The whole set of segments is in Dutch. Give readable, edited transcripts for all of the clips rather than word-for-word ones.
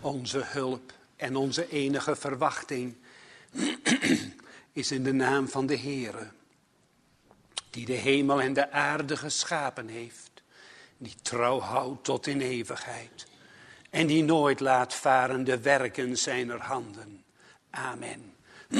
Onze hulp en onze enige verwachting is in de naam van de Heere, die de hemel en de aarde geschapen heeft, die trouw houdt tot in eeuwigheid en die nooit laat varen de werken zijner handen. Amen.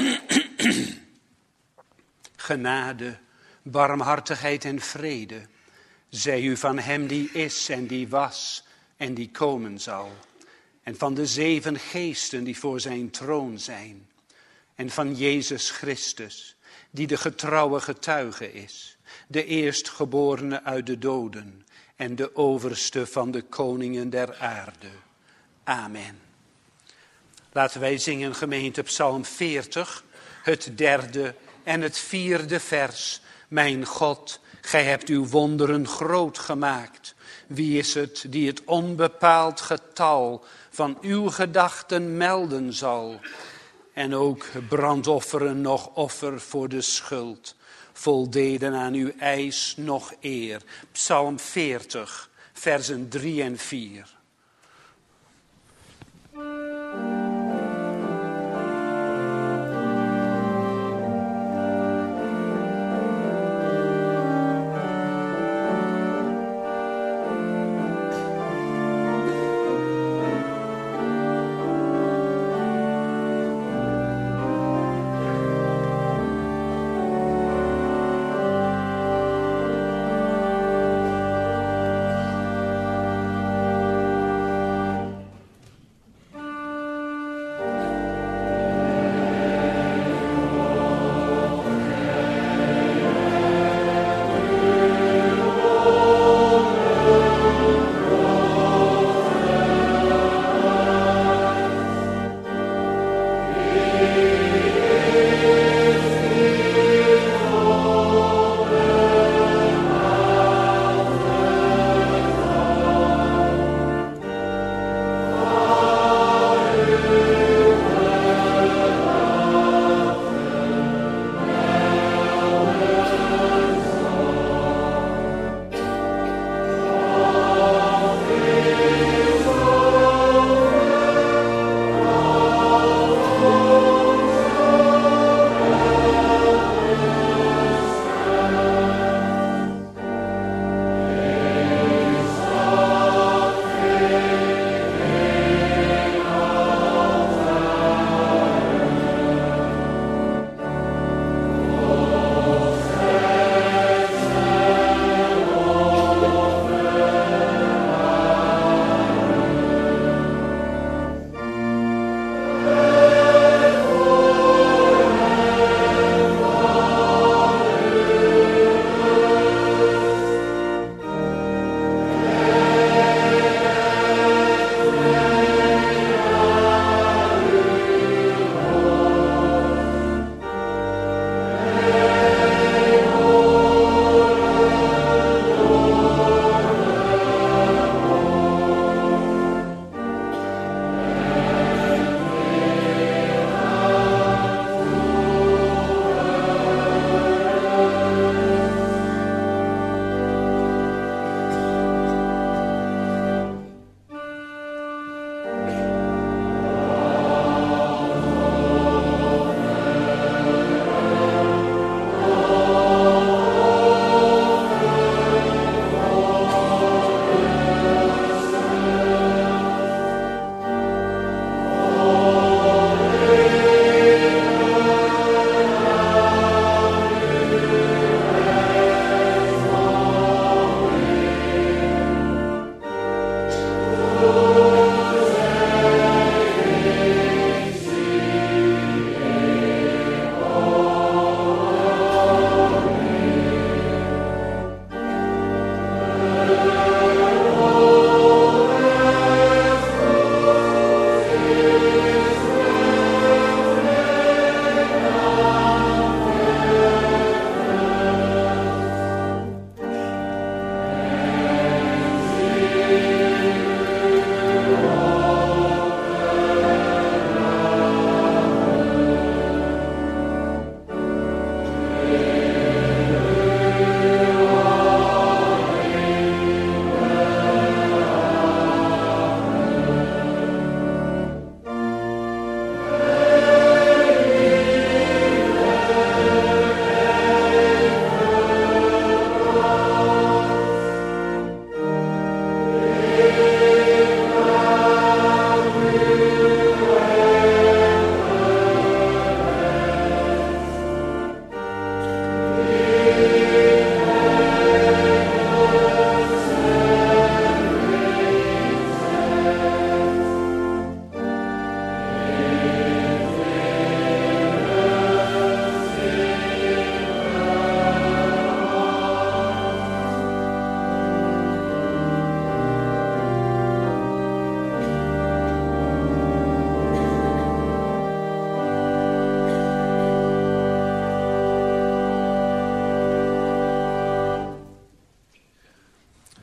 Genade, barmhartigheid en vrede zij u van hem die is en die was en die komen zal, en van de 7 geesten die voor zijn troon zijn, en van Jezus Christus, die de getrouwe getuige is, de eerstgeborene uit de doden en de overste van de koningen der aarde. Amen. Laten wij zingen, gemeente, Psalm 40, het 3e en het 4e vers. Mijn God, gij hebt uw wonderen groot gemaakt. Wie is het die het onbepaald getal van uw gedachten melden zal? En ook brandofferen nog offer voor de schuld voldeden aan uw eis nog eer. Psalm 40, versen 3 en 4.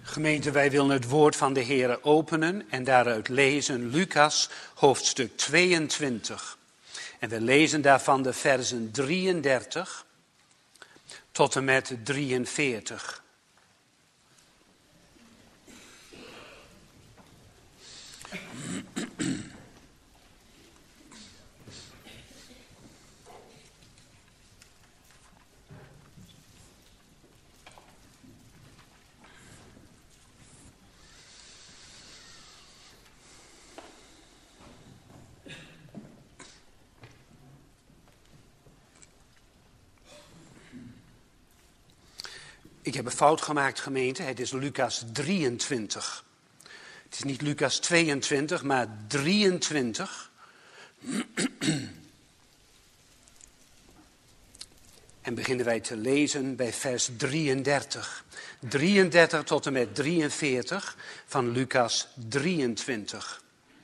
Gemeente, wij willen het woord van de Heere openen en daaruit lezen Lucas hoofdstuk 22. En we lezen daarvan de versen 33 tot en met 43. Ik heb een fout gemaakt, gemeente. Het is Lucas 23. Het is niet Lucas 22, maar 23. En beginnen wij te lezen bij vers 33. 33 tot en met 43 van Lucas 23.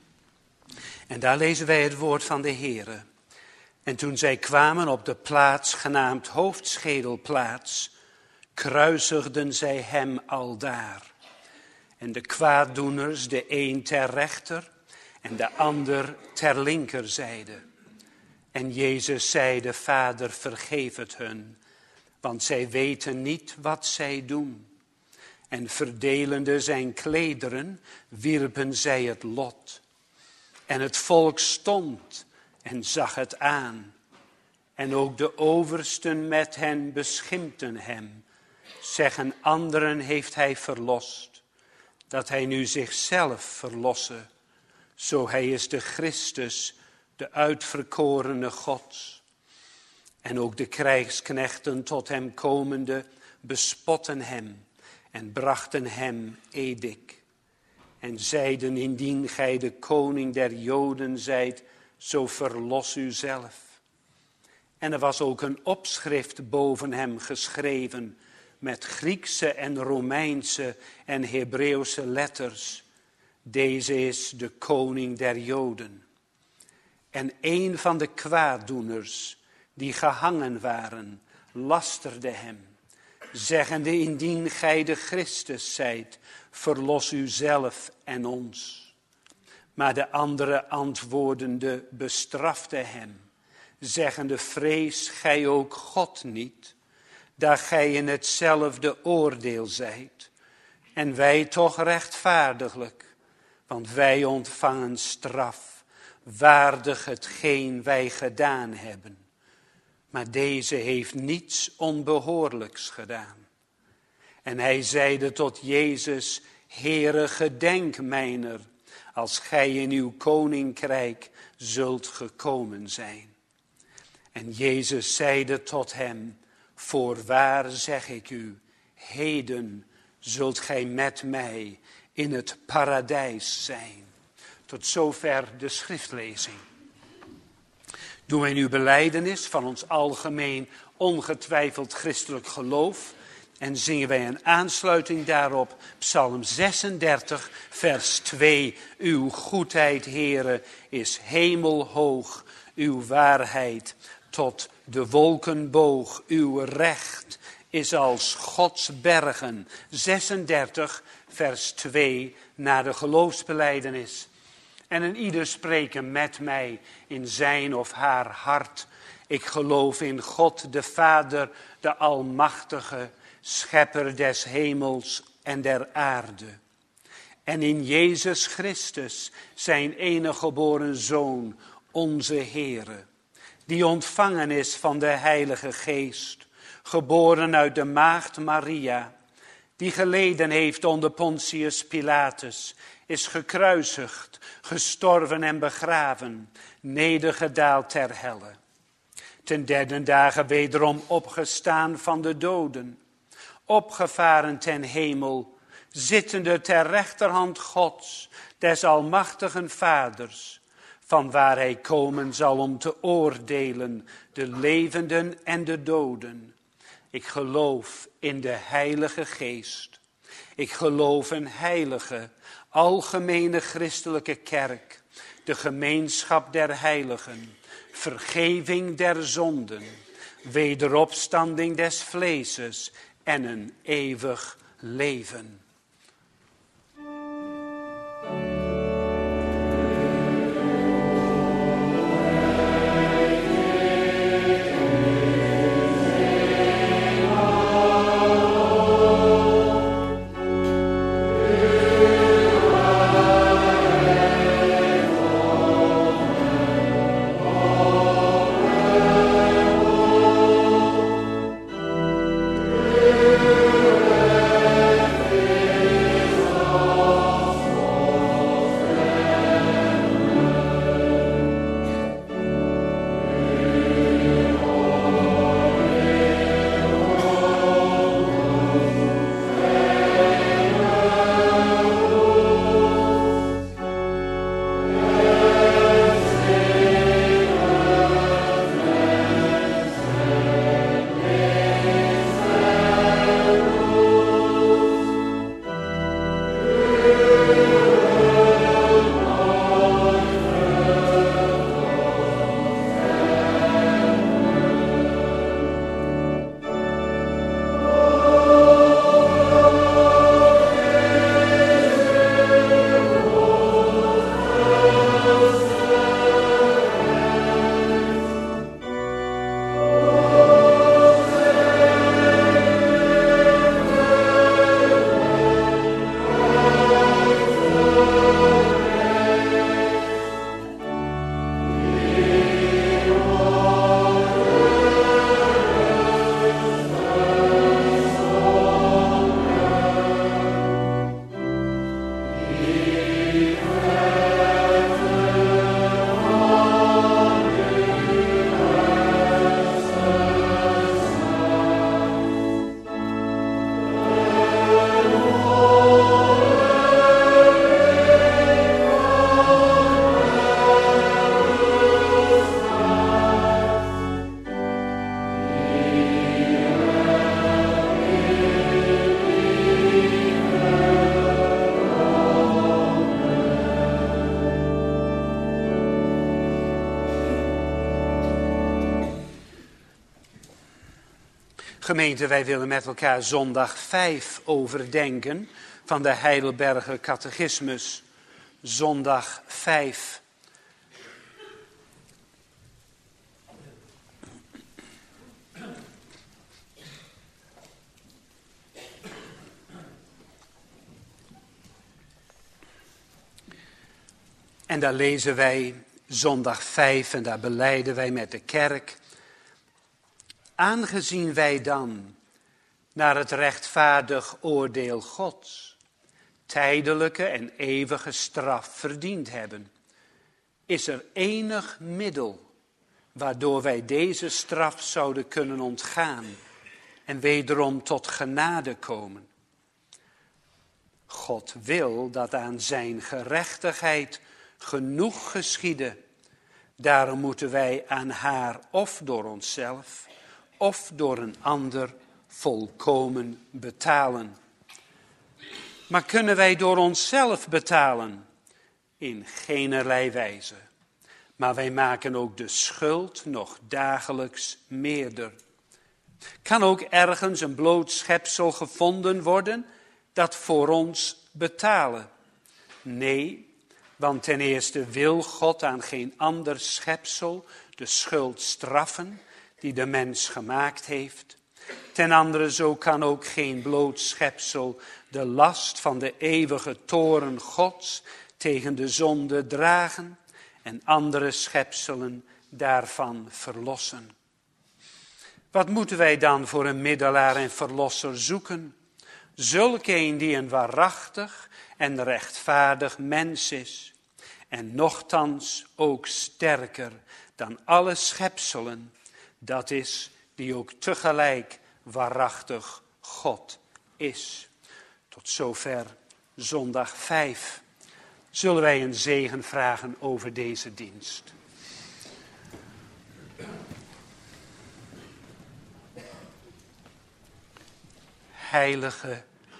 En daar lezen wij het woord van de Heere. En toen zij kwamen op de plaats genaamd Hoofdschedelplaats, kruisigden zij hem aldaar. En de kwaaddoeners, de een ter rechter en de ander ter linkerzijde. En Jezus zeide, Vader, vergeef het hun, want zij weten niet wat zij doen. En verdelende zijn klederen, wierpen zij het lot. En het volk stond en zag het aan. En ook de oversten met hen beschimpten hem. Zeggen, anderen heeft hij verlost, dat hij nu zichzelf verlosse. Zo hij is de Christus, de uitverkorene Gods. En ook de krijgsknechten tot hem komende bespotten hem en brachten hem edik. En zeiden, indien gij de koning der Joden zijt, zo verlos u zelf. En er was ook een opschrift boven hem geschreven, met Griekse en Romeinse en Hebreeuwse letters. Deze is de koning der Joden. En een van de kwaaddoeners die gehangen waren, lasterde hem, zeggende, indien gij de Christus zijt, verlos u zelf en ons. Maar de andere antwoordende bestrafte hem, zeggende, vrees gij ook God niet, dat gij in hetzelfde oordeel zijt, en wij toch rechtvaardiglijk, want wij ontvangen straf, waardig hetgeen wij gedaan hebben. Maar deze heeft niets onbehoorlijks gedaan. En hij zeide tot Jezus, Heere, gedenk mijner, als gij in uw koninkrijk zult gekomen zijn. En Jezus zeide tot hem, voorwaar zeg ik u, heden zult gij met mij in het paradijs zijn. Tot zover de schriftlezing. Doen wij nu belijdenis van ons algemeen ongetwijfeld christelijk geloof en zingen wij een aansluiting daarop Psalm 36 vers 2. Uw goedheid, Heere, is hemelhoog, uw waarheid tot de wolken boog, uw recht is als Gods bergen. 36 vers 2 naar de geloofsbelijdenis. En een ieder spreken met mij in zijn of haar hart. Ik geloof in God de Vader, de Almachtige, schepper des hemels en der aarde. En in Jezus Christus, zijn enige geboren Zoon, onze Heere, die ontvangen is van de Heilige Geest, geboren uit de maagd Maria, die geleden heeft onder Pontius Pilatus, is gekruisigd, gestorven en begraven, nedergedaald ter helle. Ten derde dagen wederom opgestaan van de doden, opgevaren ten hemel, zittende ter rechterhand Gods, des almachtigen Vaders, vanwaar hij komen zal om te oordelen de levenden en de doden. Ik geloof in de Heilige Geest. Ik geloof een heilige, algemene christelijke kerk, de gemeenschap der heiligen, vergeving der zonden, wederopstanding des vleeses en een eeuwig leven. Gemeente, wij willen met elkaar zondag 5 overdenken van de Heidelberger Catechismus. Zondag 5. En daar lezen wij zondag 5 en daar belijden wij met de kerk. Aangezien wij dan naar het rechtvaardig oordeel Gods tijdelijke en eeuwige straf verdiend hebben, is er enig middel waardoor wij deze straf zouden kunnen ontgaan en wederom tot genade komen. God wil dat aan zijn gerechtigheid genoeg geschiede. Daarom moeten wij aan haar of door onszelf of door een ander volkomen betalen. Maar kunnen wij door onszelf betalen? In geenerlei wijze. Maar wij maken ook de schuld nog dagelijks meerder. Kan ook ergens een bloot schepsel gevonden worden dat voor ons betalen? Nee, want ten eerste wil God aan geen ander schepsel de schuld straffen die de mens gemaakt heeft. Ten andere zo kan ook geen bloot schepsel de last van de eeuwige toorn Gods tegen de zonde dragen en andere schepselen daarvan verlossen. Wat moeten wij dan voor een middelaar en verlosser zoeken? Zulk een die een waarachtig en rechtvaardig mens is en nochtans ook sterker dan alle schepselen, dat is die ook tegelijk waarachtig God is. Tot zover zondag 5. Zullen wij een zegen vragen over deze dienst. Heilige,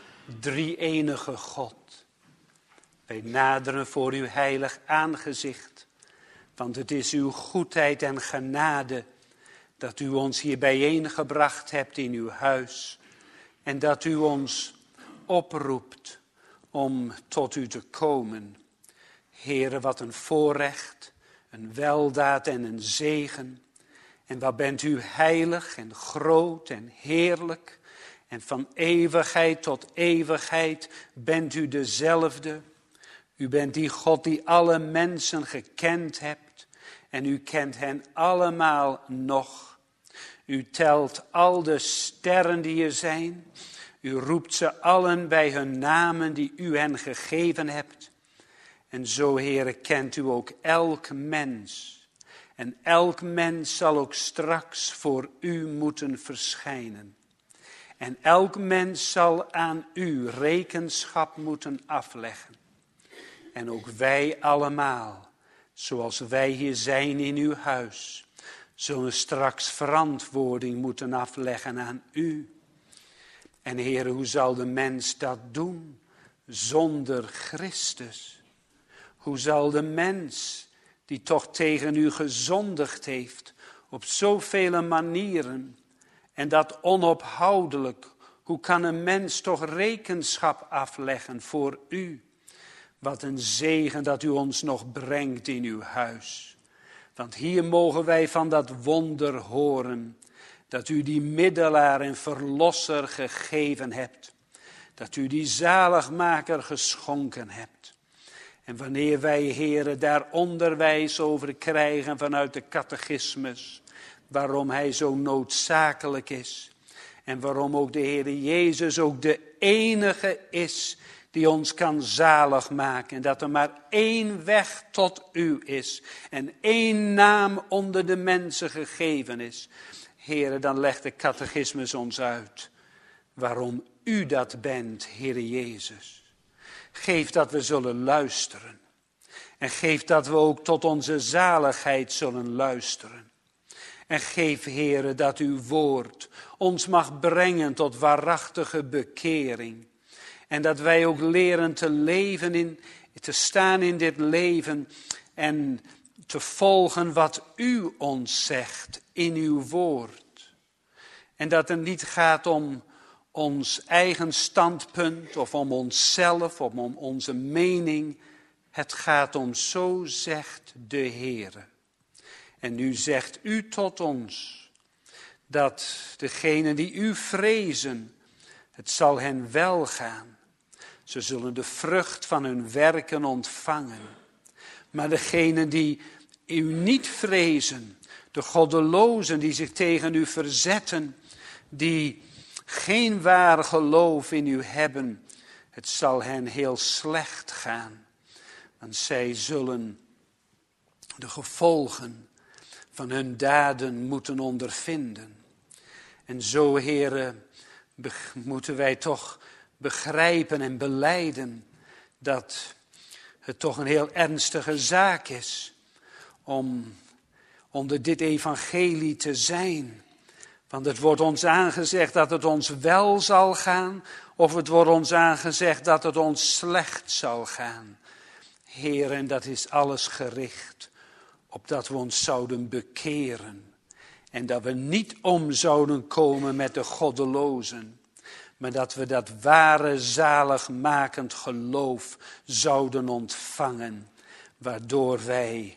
drie-enige God, wij naderen voor uw heilig aangezicht, want het is uw goedheid en genade dat u ons hier bijeengebracht hebt in uw huis en dat u ons oproept om tot u te komen. Heere, wat een voorrecht, een weldaad en een zegen. En wat bent u heilig en groot en heerlijk. En van eeuwigheid tot eeuwigheid bent u dezelfde. U bent die God die alle mensen gekend hebt. En u kent hen allemaal nog. U telt al de sterren die er zijn. U roept ze allen bij hun namen die u hen gegeven hebt. En zo, Heere, kent u ook elk mens. En elk mens zal ook straks voor u moeten verschijnen. En elk mens zal aan u rekenschap moeten afleggen. En ook wij allemaal, zoals wij hier zijn in uw huis, zullen straks verantwoording moeten afleggen aan u. En Heere, hoe zal de mens dat doen zonder Christus? Hoe zal de mens, die toch tegen u gezondigd heeft, op zoveel manieren, en dat onophoudelijk, hoe kan een mens toch rekenschap afleggen voor u? Wat een zegen dat u ons nog brengt in uw huis. Want hier mogen wij van dat wonder horen, dat u die middelaar en verlosser gegeven hebt. Dat u die zaligmaker geschonken hebt. En wanneer wij, Heere, daar onderwijs over krijgen vanuit de catechismus, waarom hij zo noodzakelijk is. En waarom ook de Heere Jezus ook de enige is die ons kan zalig maken. En dat er maar één weg tot u is. En één naam onder de mensen gegeven is. Heere, dan legt de catechismus ons uit waarom u dat bent, Heere Jezus. Geef dat we zullen luisteren. En geef dat we ook tot onze zaligheid zullen luisteren. En geef, Heere, dat uw woord ons mag brengen tot waarachtige bekering. En dat wij ook leren te leven, te staan in dit leven en te volgen wat u ons zegt in uw woord. En dat het niet gaat om ons eigen standpunt of om onszelf of om onze mening. Het gaat om zo zegt de Heere. En nu zegt u tot ons dat degenen die u vrezen, het zal hen welgaan. Ze zullen de vrucht van hun werken ontvangen. Maar degenen die u niet vrezen, de goddelozen die zich tegen u verzetten, die geen waar geloof in u hebben, het zal hen heel slecht gaan. Want zij zullen de gevolgen van hun daden moeten ondervinden. En zo, Heere, moeten wij toch begrijpen en belijden dat het toch een heel ernstige zaak is om onder dit evangelie te zijn. Want het wordt ons aangezegd dat het ons wel zal gaan, of het wordt ons aangezegd dat het ons slecht zal gaan. Heer, en dat is alles gericht op dat we ons zouden bekeren. En dat we niet om zouden komen met de goddelozen. Maar dat we dat ware zaligmakend geloof zouden ontvangen. Waardoor wij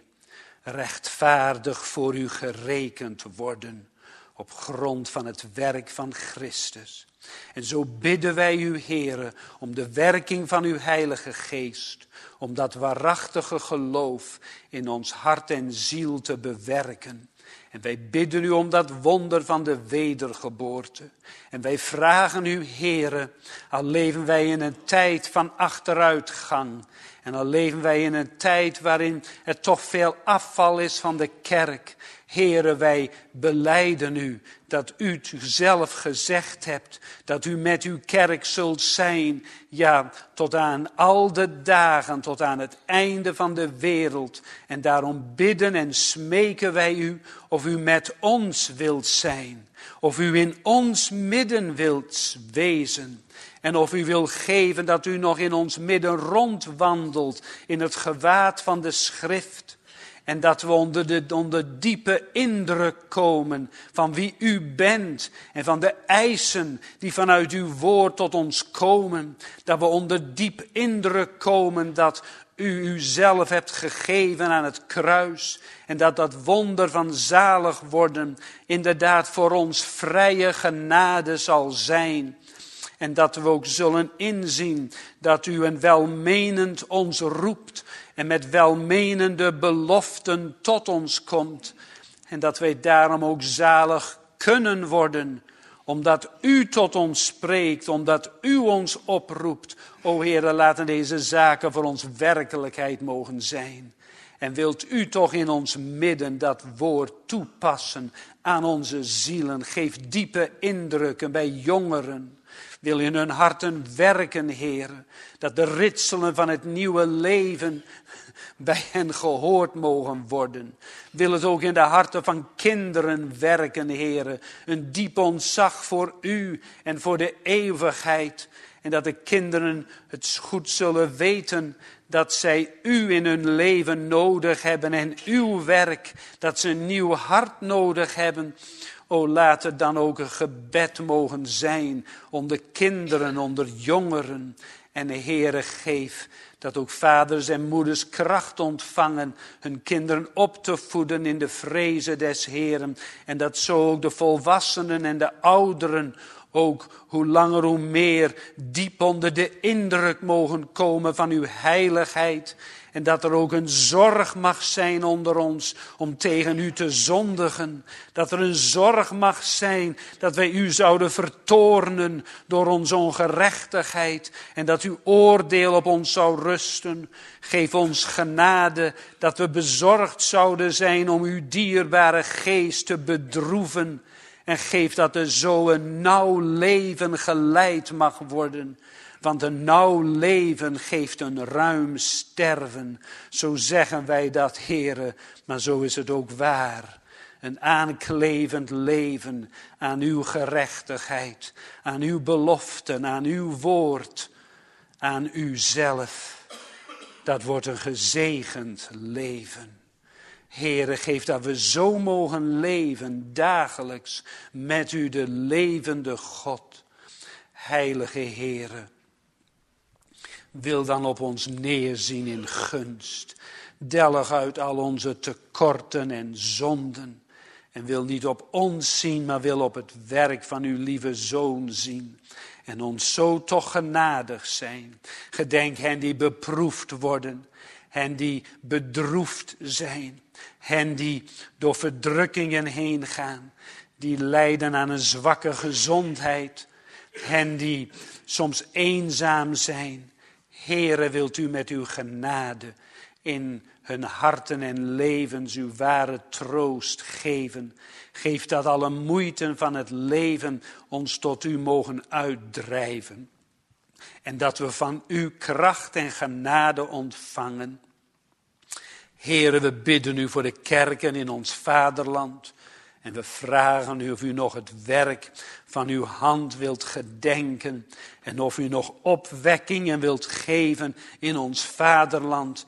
rechtvaardig voor u gerekend worden. Op grond van het werk van Christus. En zo bidden wij u, Heere, om de werking van uw Heilige Geest. Om dat waarachtige geloof in ons hart en ziel te bewerken. En wij bidden u om dat wonder van de wedergeboorte. En wij vragen u, Heere, al leven wij in een tijd van achteruitgang. En al leven wij in een tijd waarin er toch veel afval is van de kerk. Heere, wij belijden u dat u het zelf gezegd hebt. Dat u met uw kerk zult zijn. Ja, tot aan al de dagen, tot aan het einde van de wereld. En daarom bidden en smeken wij u of u met ons wilt zijn. Of u in ons midden wilt wezen. En of u wil geven dat u nog in ons midden rondwandelt in het gewaad van de schrift. En dat we onder diepe indruk komen van wie u bent. En van de eisen die vanuit uw woord tot ons komen. Dat we onder diep indruk komen dat u uzelf hebt gegeven aan het kruis. En dat dat wonder van zalig worden inderdaad voor ons vrije genade zal zijn. En dat we ook zullen inzien dat u een welmenend ons roept. En met welmenende beloften tot ons komt. En dat wij daarom ook zalig kunnen worden. Omdat u tot ons spreekt, omdat u ons oproept. O Heere, laten deze zaken voor ons werkelijkheid mogen zijn. En wilt u toch in ons midden dat woord toepassen aan onze zielen. Geef diepe indrukken bij jongeren. Wil in hun harten werken, Heere. Dat de ritselen van het nieuwe leven bij hen gehoord mogen worden. Wil het ook in de harten van kinderen werken, Heere. Een diep ontzag voor u en voor de eeuwigheid. En dat de kinderen het goed zullen weten dat zij u in hun leven nodig hebben. En uw werk, dat ze een nieuw hart nodig hebben. O, laat het dan ook een gebed mogen zijn onder kinderen, onder jongeren. En de Heere, geef dat ook vaders en moeders kracht ontvangen hun kinderen op te voeden in de vrezen des Heeren. En dat zo ook de volwassenen en de ouderen ook hoe langer hoe meer diep onder de indruk mogen komen van uw heiligheid. En dat er ook een zorg mag zijn onder ons om tegen u te zondigen. Dat er een zorg mag zijn dat wij u zouden vertoornen door onze ongerechtigheid. En dat uw oordeel op ons zou rusten. Geef ons genade dat we bezorgd zouden zijn om uw dierbare geest te bedroeven. En geef dat er zo een nauw leven geleid mag worden. Want een nauw leven geeft een ruim sterven. Zo zeggen wij dat, Heere, maar zo is het ook waar. Een aanklevend leven aan uw gerechtigheid, aan uw beloften, aan uw woord, aan uzelf. Dat wordt een gezegend leven. Heere, geef dat we zo mogen leven dagelijks met u, de levende God. Heilige Heere, wil dan op ons neerzien in gunst. Delg uit al onze tekorten en zonden. En wil niet op ons zien, maar wil op het werk van uw lieve Zoon zien. En ons zo toch genadig zijn. Gedenk hen die beproefd worden. Hen die bedroefd zijn. Hen die door verdrukkingen heen gaan. Die lijden aan een zwakke gezondheid. Hen die soms eenzaam zijn. Heere, wilt u met uw genade in hun harten en levens uw ware troost geven. Geef dat alle moeiten van het leven ons tot u mogen uitdrijven. En dat we van u kracht en genade ontvangen. Heere, we bidden u voor de kerken in ons vaderland. En we vragen u of u nog het werk van uw hand wilt gedenken. En of u nog opwekkingen wilt geven in ons vaderland.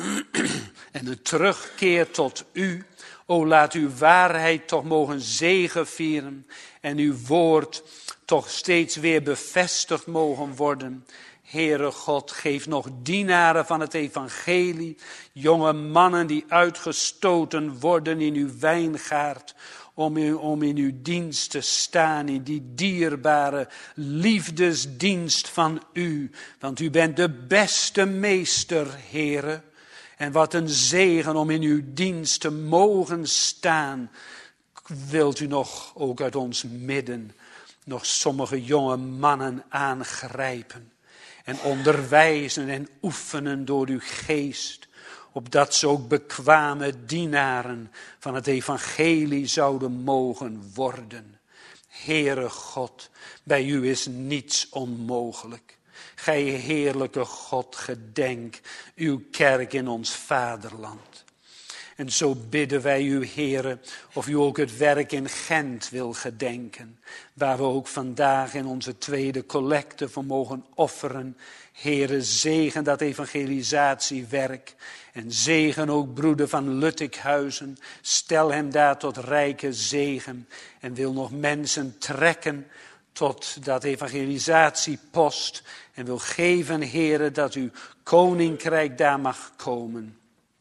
En een terugkeer tot u. O, laat uw waarheid toch mogen zegevieren. En uw woord toch steeds weer bevestigd mogen worden. Heere God, geef nog dienaren van het evangelie. Jonge mannen die uitgestoten worden in uw wijngaard. Om in uw dienst te staan, in die dierbare liefdesdienst van u. Want u bent de beste meester, Heere. En wat een zegen om in uw dienst te mogen staan. Wilt u nog ook uit ons midden nog sommige jonge mannen aangrijpen. En onderwijzen en oefenen door uw geest. Opdat ze ook bekwame dienaren van het evangelie zouden mogen worden. Heere God, bij u is niets onmogelijk. Gij heerlijke God, gedenk uw kerk in ons vaderland. En zo bidden wij u, Heere, of u ook het werk in Gent wil gedenken. Waar we ook vandaag in onze tweede collecte voor mogen offeren. Heere, zegen dat evangelisatiewerk. En zegen ook broeder van Luttikhuizen. Stel hem daar tot rijke zegen. En wil nog mensen trekken tot dat evangelisatiepost. En wil geven, Heere, dat uw koninkrijk daar mag komen.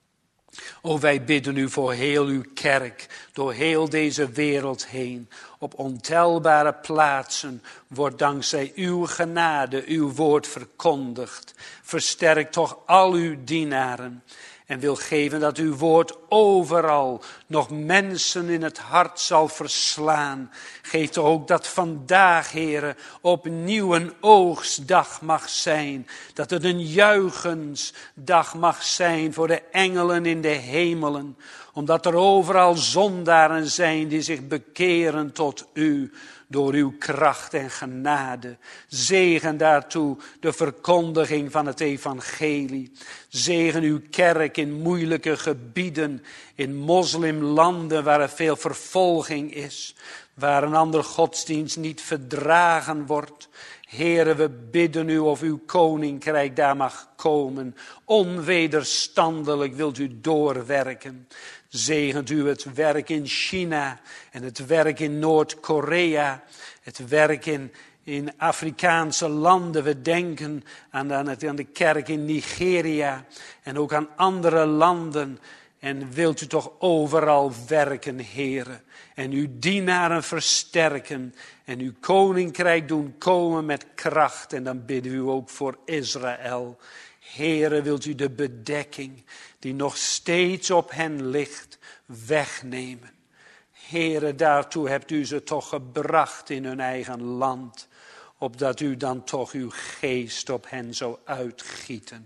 O, wij bidden u voor heel uw kerk, door heel deze wereld heen. Op ontelbare plaatsen wordt dankzij uw genade uw woord verkondigd. Versterk toch al uw dienaren. En wil geven dat uw woord overal nog mensen in het hart zal verslaan. Geef toch ook dat vandaag, Heere, opnieuw een oogstdag mag zijn. Dat het een juichensdag mag zijn voor de engelen in de hemelen. Omdat er overal zondaren zijn die zich bekeren tot u. Door uw kracht en genade. Zegen daartoe de verkondiging van het evangelie. Zegen uw kerk in moeilijke gebieden. In moslimlanden waar er veel vervolging is. Waar een ander godsdienst niet verdragen wordt. Heere, we bidden u of uw koninkrijk daar mag komen. Onwederstandelijk wilt u doorwerken. Zegent u het werk in China en het werk in Noord-Korea. Het werk in Afrikaanse landen. We denken aan de kerk in Nigeria en ook aan andere landen. En wilt u toch overal werken, Heere. En uw dienaren versterken. En uw koninkrijk doen komen met kracht. En dan bidden we u ook voor Israël. Heere, wilt u de bedekking die nog steeds op hen ligt, wegnemen. Heere, daartoe hebt u ze toch gebracht in hun eigen land. Opdat u dan toch uw geest op hen zou uitgieten.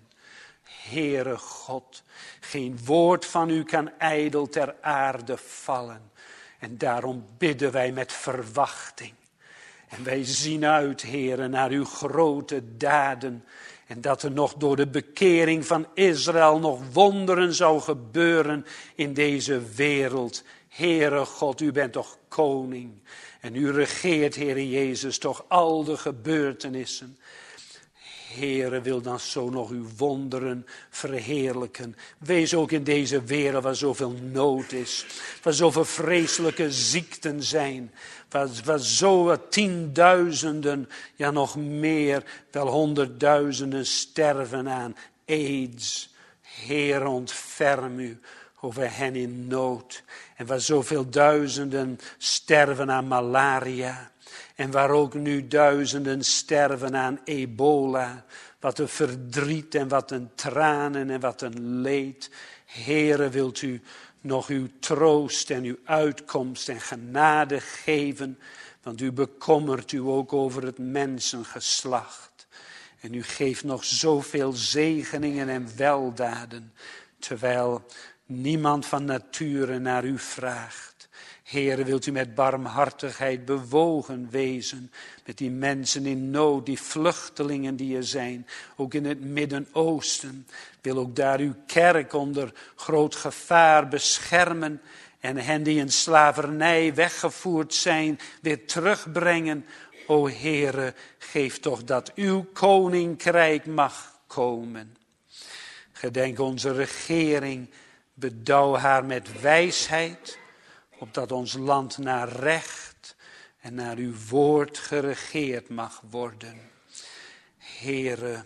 Heere God, geen woord van u kan ijdel ter aarde vallen. En daarom bidden wij met verwachting. En wij zien uit, Heere, naar uw grote daden. En dat er nog door de bekering van Israël nog wonderen zou gebeuren in deze wereld. Heere God, u bent toch koning. En u regeert, Heere Jezus, toch al de gebeurtenissen. Heere, wil dan zo nog uw wonderen verheerlijken. Wees ook in deze wereld waar zoveel nood is. Waar zoveel vreselijke ziekten zijn. Waar zo tienduizenden, ja nog meer, wel honderdduizenden sterven aan AIDS. Heere, ontferm u over hen in nood. En waar zoveel duizenden sterven aan malaria. En waar ook nu duizenden sterven aan ebola. Wat een verdriet en wat een tranen en wat een leed. Heere, wilt u nog uw troost en uw uitkomst en genade geven. Want u bekommert u ook over het mensengeslacht. En u geeft nog zoveel zegeningen en weldaden. Terwijl niemand van nature naar u vraagt. Heere, wilt u met barmhartigheid bewogen wezen met die mensen in nood, die vluchtelingen die er zijn, ook in het Midden-Oosten. Wil ook daar uw kerk onder groot gevaar beschermen en hen die in slavernij weggevoerd zijn weer terugbrengen. O Heere, geef toch dat uw koninkrijk mag komen. Gedenk onze regering, bedouw haar met wijsheid, opdat ons land naar recht en naar uw woord geregeerd mag worden. Heere,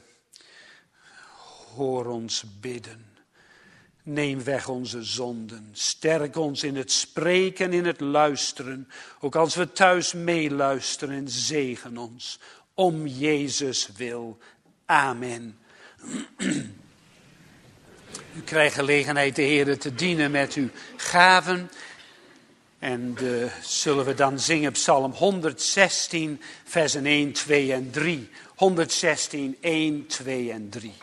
hoor ons bidden. Neem weg onze zonden. Sterk ons in het spreken en in het luisteren. Ook als we thuis meeluisteren en zegen ons. Om Jezus wil. Amen. U krijgt gelegenheid de Heere te dienen met uw gaven. En zullen we dan zingen Psalm 116, versen 1, 2 en 3. 116, 1, 2 en 3.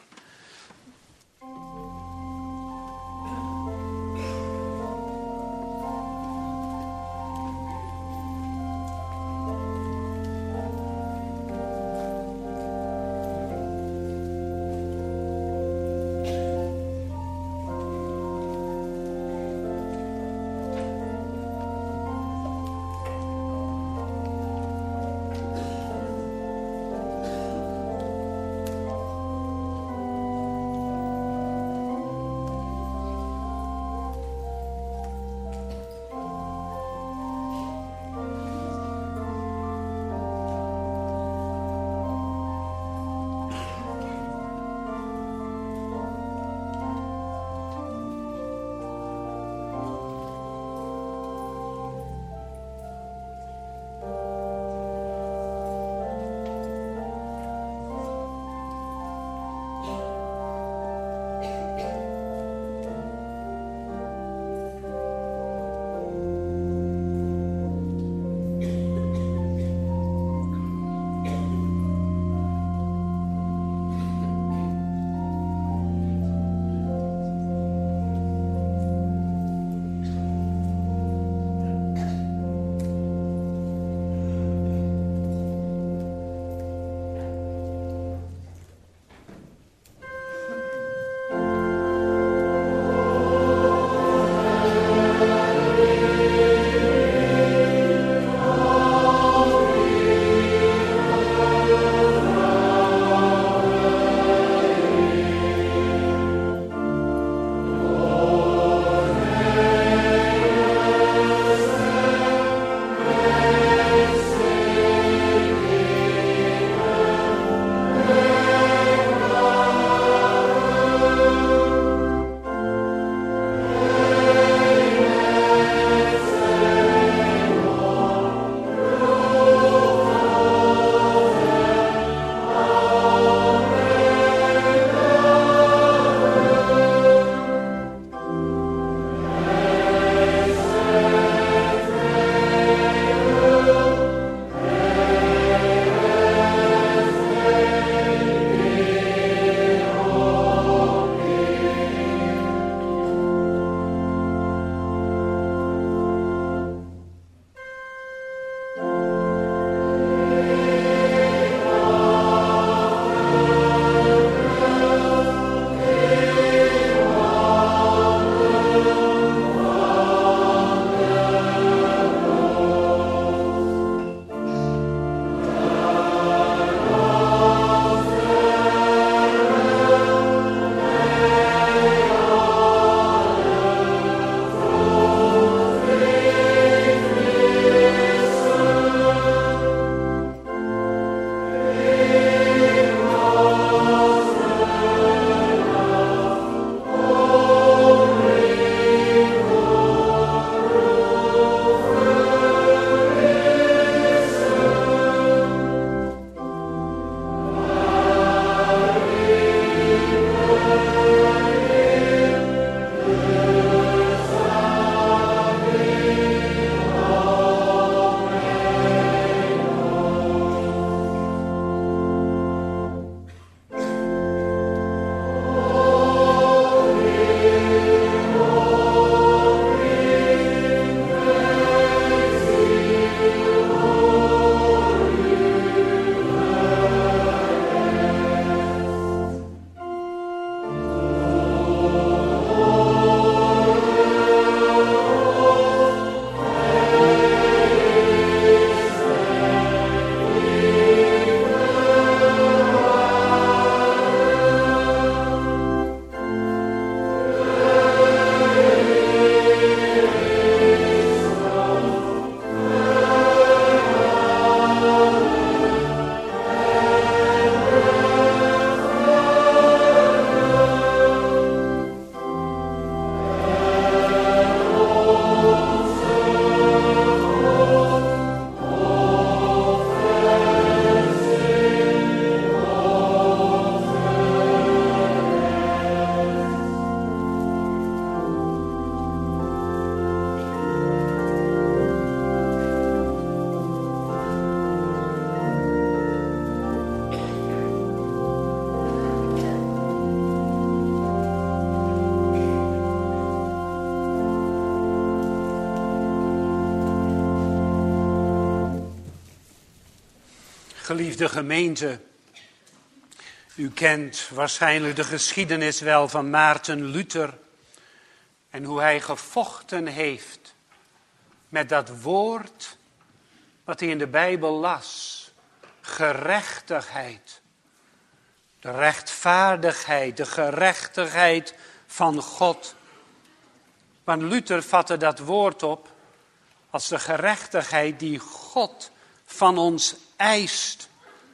Geliefde gemeente, u kent waarschijnlijk de geschiedenis wel van Maarten Luther en hoe hij gevochten heeft met dat woord wat hij in de Bijbel las. Gerechtigheid, de rechtvaardigheid, de gerechtigheid van God. Want Luther vatte dat woord op als de gerechtigheid die God van ons eist.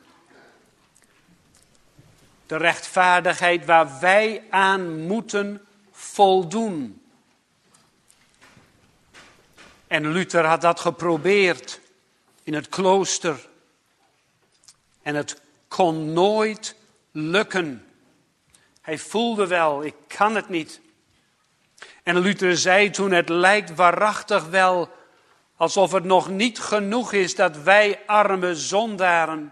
De rechtvaardigheid waar wij aan moeten voldoen. En Luther had dat geprobeerd in het klooster. En het kon nooit lukken. Hij voelde wel, ik kan het niet. En Luther zei toen, het lijkt waarachtig wel alsof het nog niet genoeg is dat wij arme zondaren,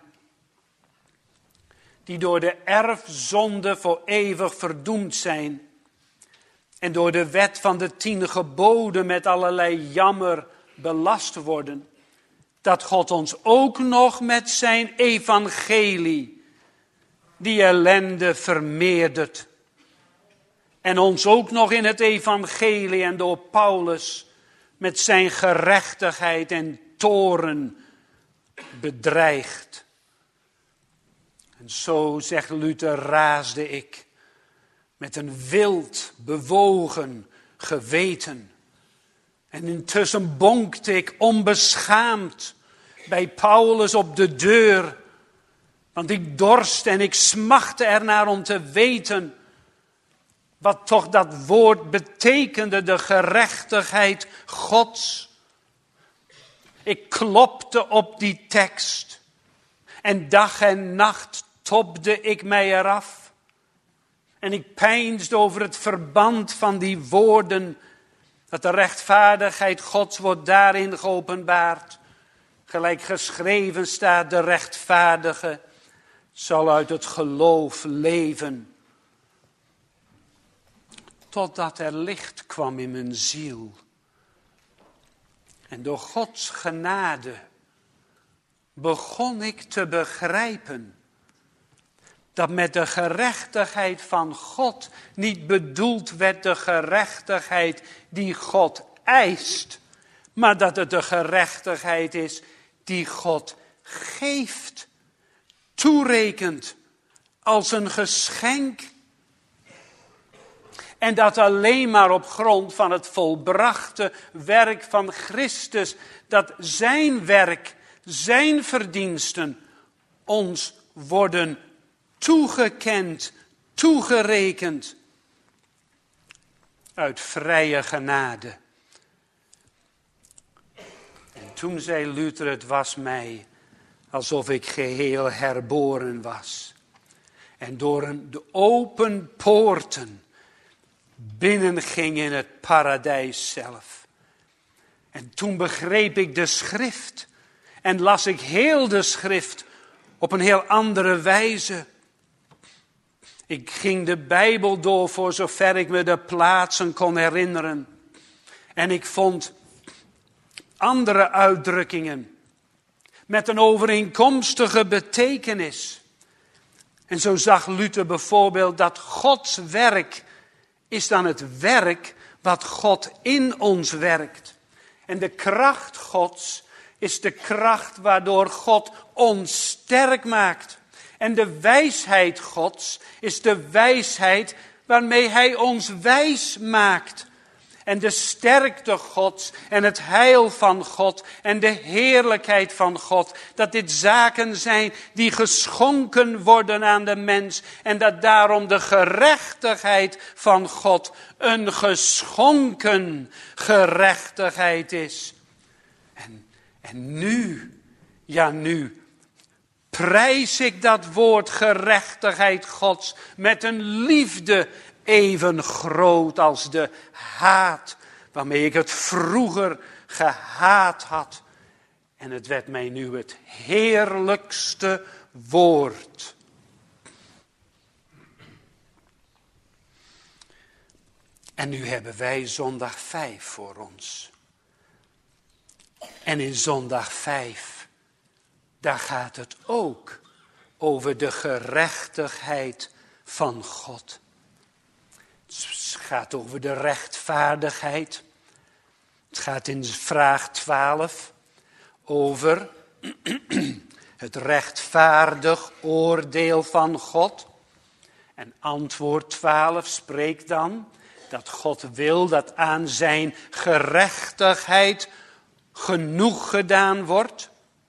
die door de erfzonde voor eeuwig verdoemd zijn en door de wet van de 10 geboden met allerlei jammer belast worden, dat God ons ook nog met zijn evangelie die ellende vermeerdert. En ons ook nog in het evangelie en door Paulus met zijn gerechtigheid en toorn bedreigt. En zo, zegt Luther, raasde ik met een wild bewogen geweten. En intussen bonkte ik onbeschaamd bij Paulus op de deur. Want ik dorst en ik smachtte ernaar om te weten wat toch dat woord betekende, de gerechtigheid Gods. Ik klopte op die tekst en dag en nacht tobde ik mij eraf. En ik peinsde over het verband van die woorden, dat de rechtvaardigheid Gods wordt daarin geopenbaard. Gelijk geschreven staat, de rechtvaardige zal uit het geloof leven. Totdat er licht kwam in mijn ziel. En door Gods genade begon ik te begrijpen dat met de gerechtigheid van God niet bedoeld werd de gerechtigheid die God eist, maar dat het de gerechtigheid is die God geeft, toerekent als een geschenk. En dat alleen maar op grond van het volbrachte werk van Christus, dat zijn werk, zijn verdiensten ons worden toegekend, toegerekend uit vrije genade. En toen zei Luther, het was mij alsof ik geheel herboren was. En door de open poorten binnenging in het paradijs zelf. En toen begreep ik de schrift en las ik heel de schrift op een heel andere wijze. Ik ging de Bijbel door voor zover ik me de plaatsen kon herinneren. En ik vond andere uitdrukkingen met een overeenkomstige betekenis. En zo zag Luther bijvoorbeeld dat Gods werk is dan het werk wat God in ons werkt. En de kracht Gods is de kracht waardoor God ons sterk maakt. En de wijsheid Gods is de wijsheid waarmee Hij ons wijs maakt. En de sterkte Gods en het heil van God en de heerlijkheid van God. Dat dit zaken zijn die geschonken worden aan de mens. En dat daarom de gerechtigheid van God een geschonken gerechtigheid is. En nu, ja nu, prijs ik dat woord gerechtigheid Gods met een liefde even groot als de haat waarmee ik het vroeger gehaat had. En het werd mij nu het heerlijkste woord. En nu hebben wij zondag 5 voor ons. En in zondag 5 daar gaat het ook over de gerechtigheid van God. Het gaat over de rechtvaardigheid. Het gaat in vraag 12 over het rechtvaardig oordeel van God. En antwoord 12 spreekt dan dat God wil dat aan zijn gerechtigheid genoeg gedaan wordt.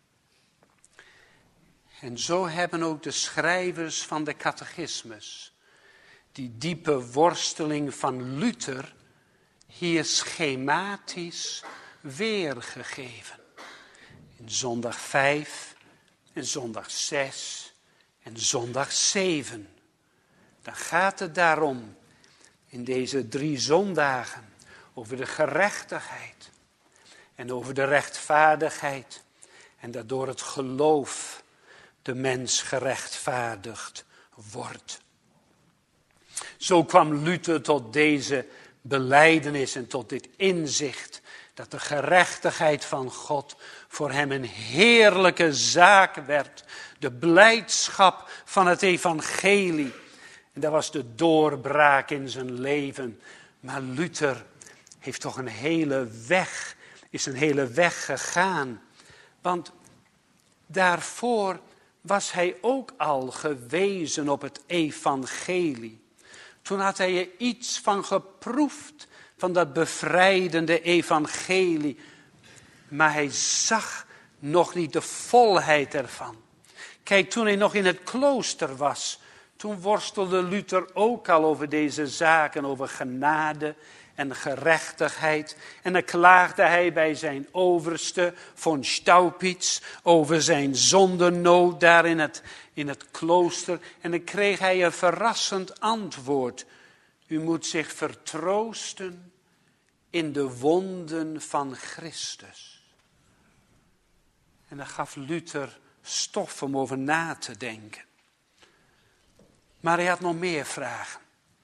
En zo hebben ook de schrijvers van de catechismus die diepe worsteling van Luther hier schematisch weergegeven. In zondag 5 en zondag 6 en zondag 7. Dan gaat het daarom in deze 3 zondagen over de gerechtigheid en over de rechtvaardigheid. En dat door het geloof de mens gerechtvaardigd wordt. Zo kwam Luther tot deze belijdenis en tot dit inzicht dat de gerechtigheid van God voor hem een heerlijke zaak werd. De blijdschap van het evangelie. En dat was de doorbraak in zijn leven. Maar Luther heeft toch een hele weg gegaan. Want daarvoor was hij ook al gewezen op het evangelie. Toen had hij er iets van geproefd, van dat bevrijdende evangelie. Maar hij zag nog niet de volheid ervan. Kijk, toen hij nog in het klooster was, toen worstelde Luther ook al over deze zaken, over genade en gerechtigheid. En dan klaagde hij bij zijn overste, von Staupitz, over zijn zondenood daar in het klooster. En dan kreeg hij een verrassend antwoord. U moet zich vertroosten in de wonden van Christus. En dan gaf Luther stof om over na te denken. Maar hij had nog meer vragen.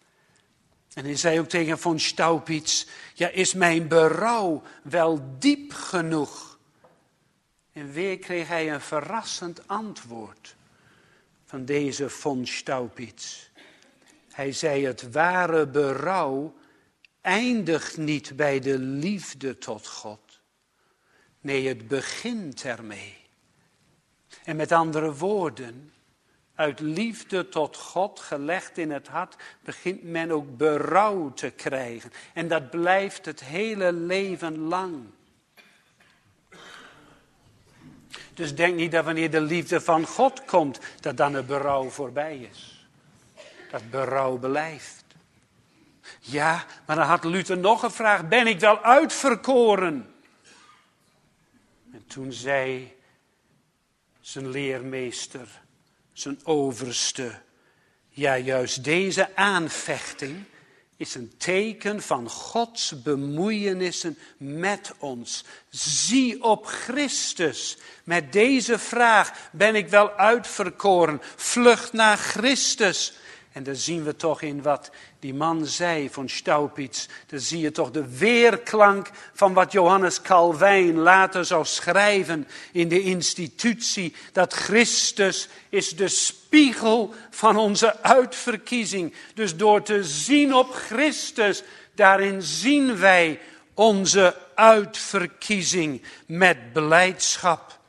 En hij zei ook tegen von Staupitz, ja, is mijn berouw wel diep genoeg? En weer kreeg hij een verrassend antwoord van deze von Staupitz. Hij zei, het ware berouw eindigt niet bij de liefde tot God. Nee, het begint ermee. En met andere woorden, uit liefde tot God, gelegd in het hart, begint men ook berouw te krijgen. En dat blijft het hele leven lang. Dus denk niet dat wanneer de liefde van God komt, dat dan het berouw voorbij is. Dat berouw blijft. Ja, maar dan had Luther nog een vraag. Ben ik wel uitverkoren? En toen zei zijn leermeester, zijn overste, ja, juist deze aanvechting is een teken van Gods bemoeienissen met ons. Zie op Christus. Met deze vraag, ben ik wel uitverkoren? Vlucht naar Christus. En dan zien we toch in wat die man zei van Staupitz. Dan zie je toch de weerklank van wat Johannes Calvijn later zou schrijven in de institutie. Dat Christus is de spiegel van onze uitverkiezing. Dus door te zien op Christus, daarin zien wij onze uitverkiezing met blijdschap.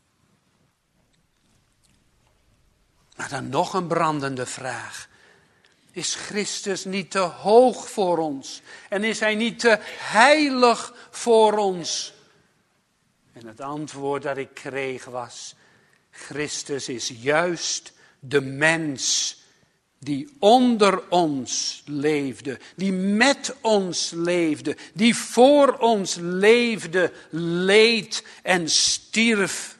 Maar dan nog een brandende vraag. Is Christus niet te hoog voor ons? En is hij niet te heilig voor ons? En het antwoord dat ik kreeg was, Christus is juist de mens die onder ons leefde, die met ons leefde, die voor ons leefde, leed en stierf.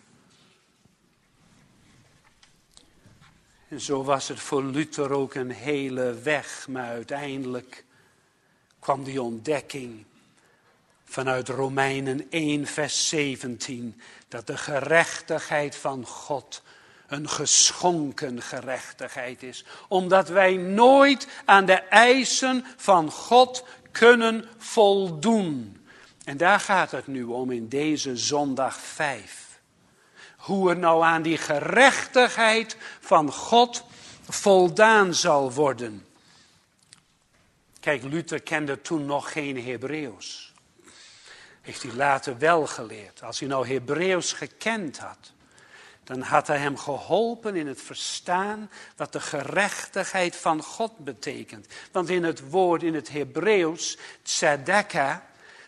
En zo was het voor Luther ook een hele weg, maar uiteindelijk kwam die ontdekking vanuit Romeinen 1 vers 17, dat de gerechtigheid van God een geschonken gerechtigheid is, omdat wij nooit aan de eisen van God kunnen voldoen. En daar gaat het nu om in deze zondag 5. hoe er nou aan die gerechtigheid van God voldaan zal worden. Kijk, Luther kende toen nog geen Hebreeuws. Heeft hij later wel geleerd. Als hij nou Hebreeuws gekend had, dan had hij hem geholpen in het verstaan wat de gerechtigheid van God betekent. Want in het woord in het Hebreeuws, tzedeka,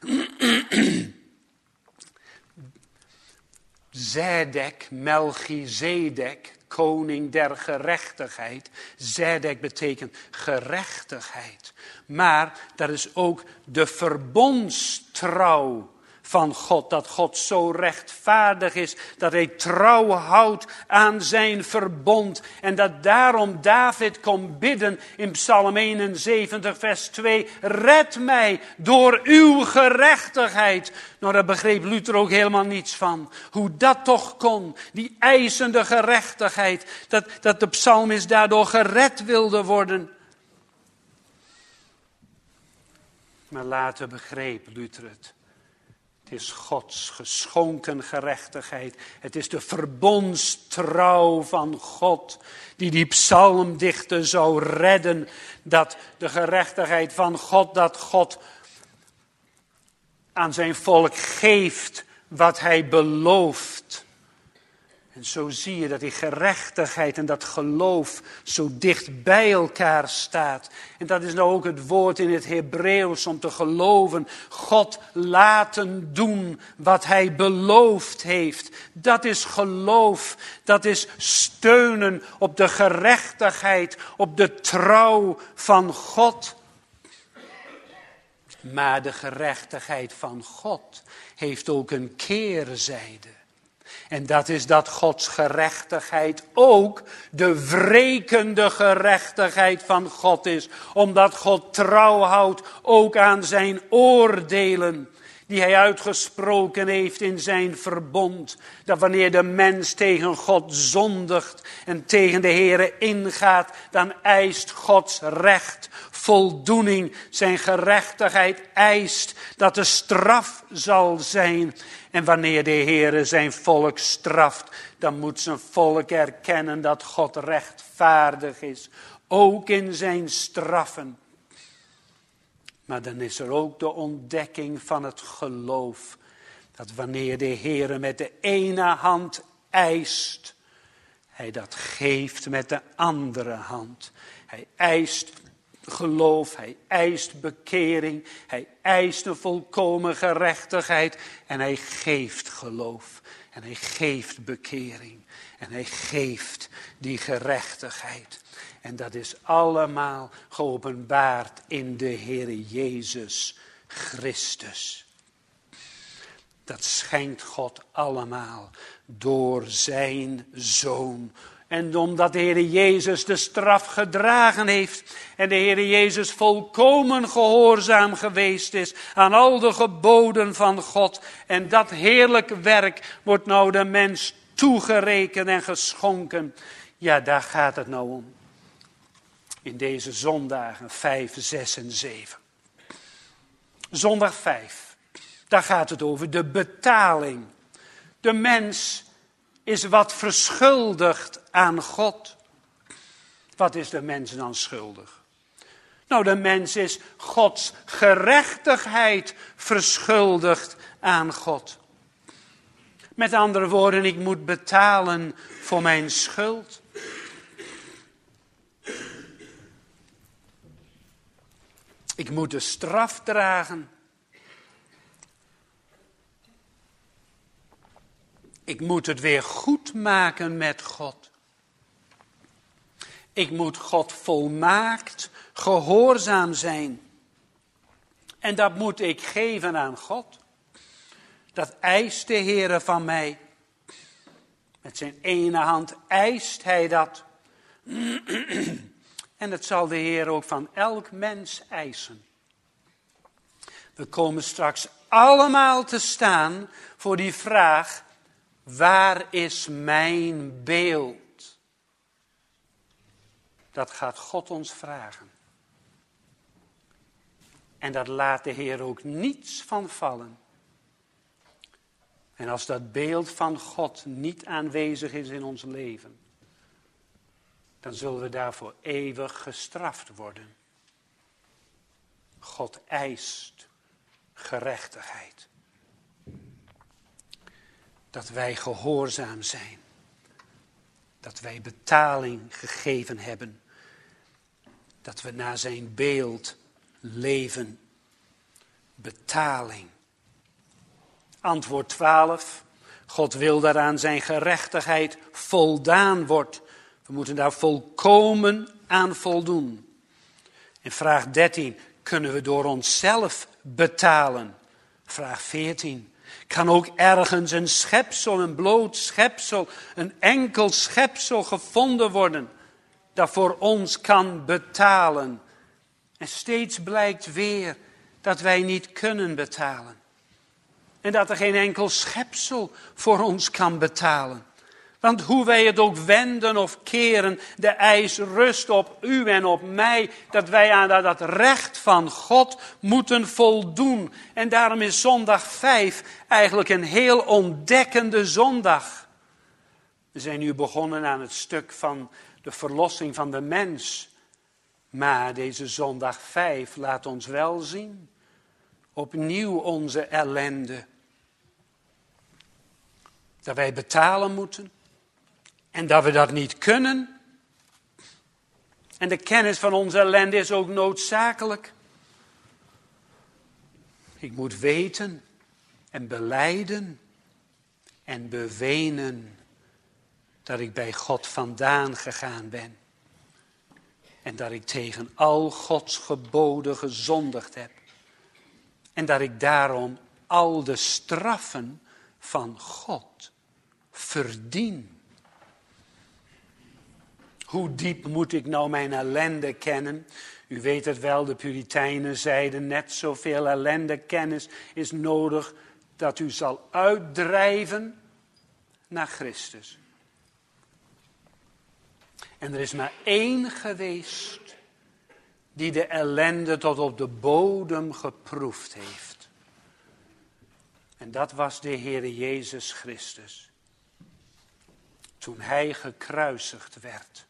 Zedek, Melchizedek, koning der gerechtigheid. Zedek betekent gerechtigheid. Maar dat is ook de verbondstrouw van God. Dat God zo rechtvaardig is dat hij trouw houdt aan zijn verbond. En dat daarom David kon bidden in Psalm 71 vers 2. Red mij door uw gerechtigheid. Nou, daar begreep Luther ook helemaal niets van. Hoe dat toch kon. Die eisende gerechtigheid. Dat de psalmist daardoor gered wilde worden. Maar later begreep Luther het. Het is Gods geschonken gerechtigheid. Het is de verbondstrouw van God die die psalmdichter zou redden. Dat de gerechtigheid van God, dat God aan zijn volk geeft wat hij belooft. En zo zie je dat die gerechtigheid en dat geloof zo dicht bij elkaar staat. En dat is nou ook het woord in het Hebreeuws om te geloven. God laten doen wat hij beloofd heeft. Dat is geloof. Dat is steunen op de gerechtigheid, op de trouw van God. Maar de gerechtigheid van God heeft ook een keerzijde. En dat is dat Gods gerechtigheid ook de wrekende gerechtigheid van God is. Omdat God trouw houdt ook aan zijn oordelen die hij uitgesproken heeft in zijn verbond. Dat wanneer de mens tegen God zondigt en tegen de Heere ingaat, dan eist Gods recht voldoening. Zijn gerechtigheid eist dat er straf zal zijn. En wanneer de Heere zijn volk straft, dan moet zijn volk erkennen dat God rechtvaardig is. Ook in zijn straffen. Maar dan is er ook de ontdekking van het geloof. Dat wanneer de Heere met de ene hand eist, hij dat geeft met de andere hand. Hij eist geloof, hij eist bekering, hij eist een volkomen gerechtigheid en hij geeft geloof en hij geeft bekering en hij geeft die gerechtigheid. En dat is allemaal geopenbaard in de Heere Jezus Christus. Dat schenkt God allemaal door zijn Zoon. En omdat de Heere Jezus de straf gedragen heeft en de Heere Jezus volkomen gehoorzaam geweest is aan al de geboden van God. En dat heerlijk werk wordt nou de mens toegerekend en geschonken. Ja, daar gaat het nou om. In deze zondagen 5, 6 en 7. Zondag 5, daar gaat het over de betaling. De mens is wat verschuldigd aan God. Wat is de mens dan schuldig? Nou, de mens is Gods gerechtigheid verschuldigd aan God. Met andere woorden, ik moet betalen voor mijn schuld. Ik moet de straf dragen. Ik moet het weer goed maken met God. Ik moet God volmaakt gehoorzaam zijn. En dat moet ik geven aan God. Dat eist de Heere van mij. Met zijn ene hand eist hij dat. En dat zal de Heer ook van elk mens eisen. We komen straks allemaal te staan voor die vraag: waar is mijn beeld? Dat gaat God ons vragen. En dat laat de Heer ook niets van vallen. En als dat beeld van God niet aanwezig is in ons leven, dan zullen we daarvoor eeuwig gestraft worden. God eist gerechtigheid. Dat wij gehoorzaam zijn. Dat wij betaling gegeven hebben. Dat we naar zijn beeld leven. Betaling. Antwoord 12. God wil dat aan zijn gerechtigheid voldaan wordt. We moeten daar volkomen aan voldoen. En vraag 13. Kunnen we door onszelf betalen? Vraag 14. Kan ook ergens een schepsel, een bloot schepsel, een enkel schepsel gevonden worden dat voor ons kan betalen? En steeds blijkt weer dat wij niet kunnen betalen. En dat er geen enkel schepsel voor ons kan betalen. Want hoe wij het ook wenden of keren, de eis rust op u en op mij, dat wij aan dat recht van God moeten voldoen. En daarom is zondag 5 eigenlijk een heel ontdekkende zondag. We zijn nu begonnen aan het stuk van de verlossing van de mens. Maar deze zondag 5 laat ons wel zien, opnieuw onze ellende. Dat wij betalen moeten. En dat we dat niet kunnen. En de kennis van onze ellende is ook noodzakelijk. Ik moet weten en belijden en bewenen dat ik bij God vandaan gegaan ben. En dat ik tegen al Gods geboden gezondigd heb. En dat ik daarom al de straffen van God verdien. Hoe diep moet ik nou mijn ellende kennen? U weet het wel, de Puritijnen zeiden net zoveel ellendekennis is nodig dat u zal uitdrijven naar Christus. En er is maar één geweest die de ellende tot op de bodem geproefd heeft. En dat was de Heere Jezus Christus. Toen hij gekruisigd werd.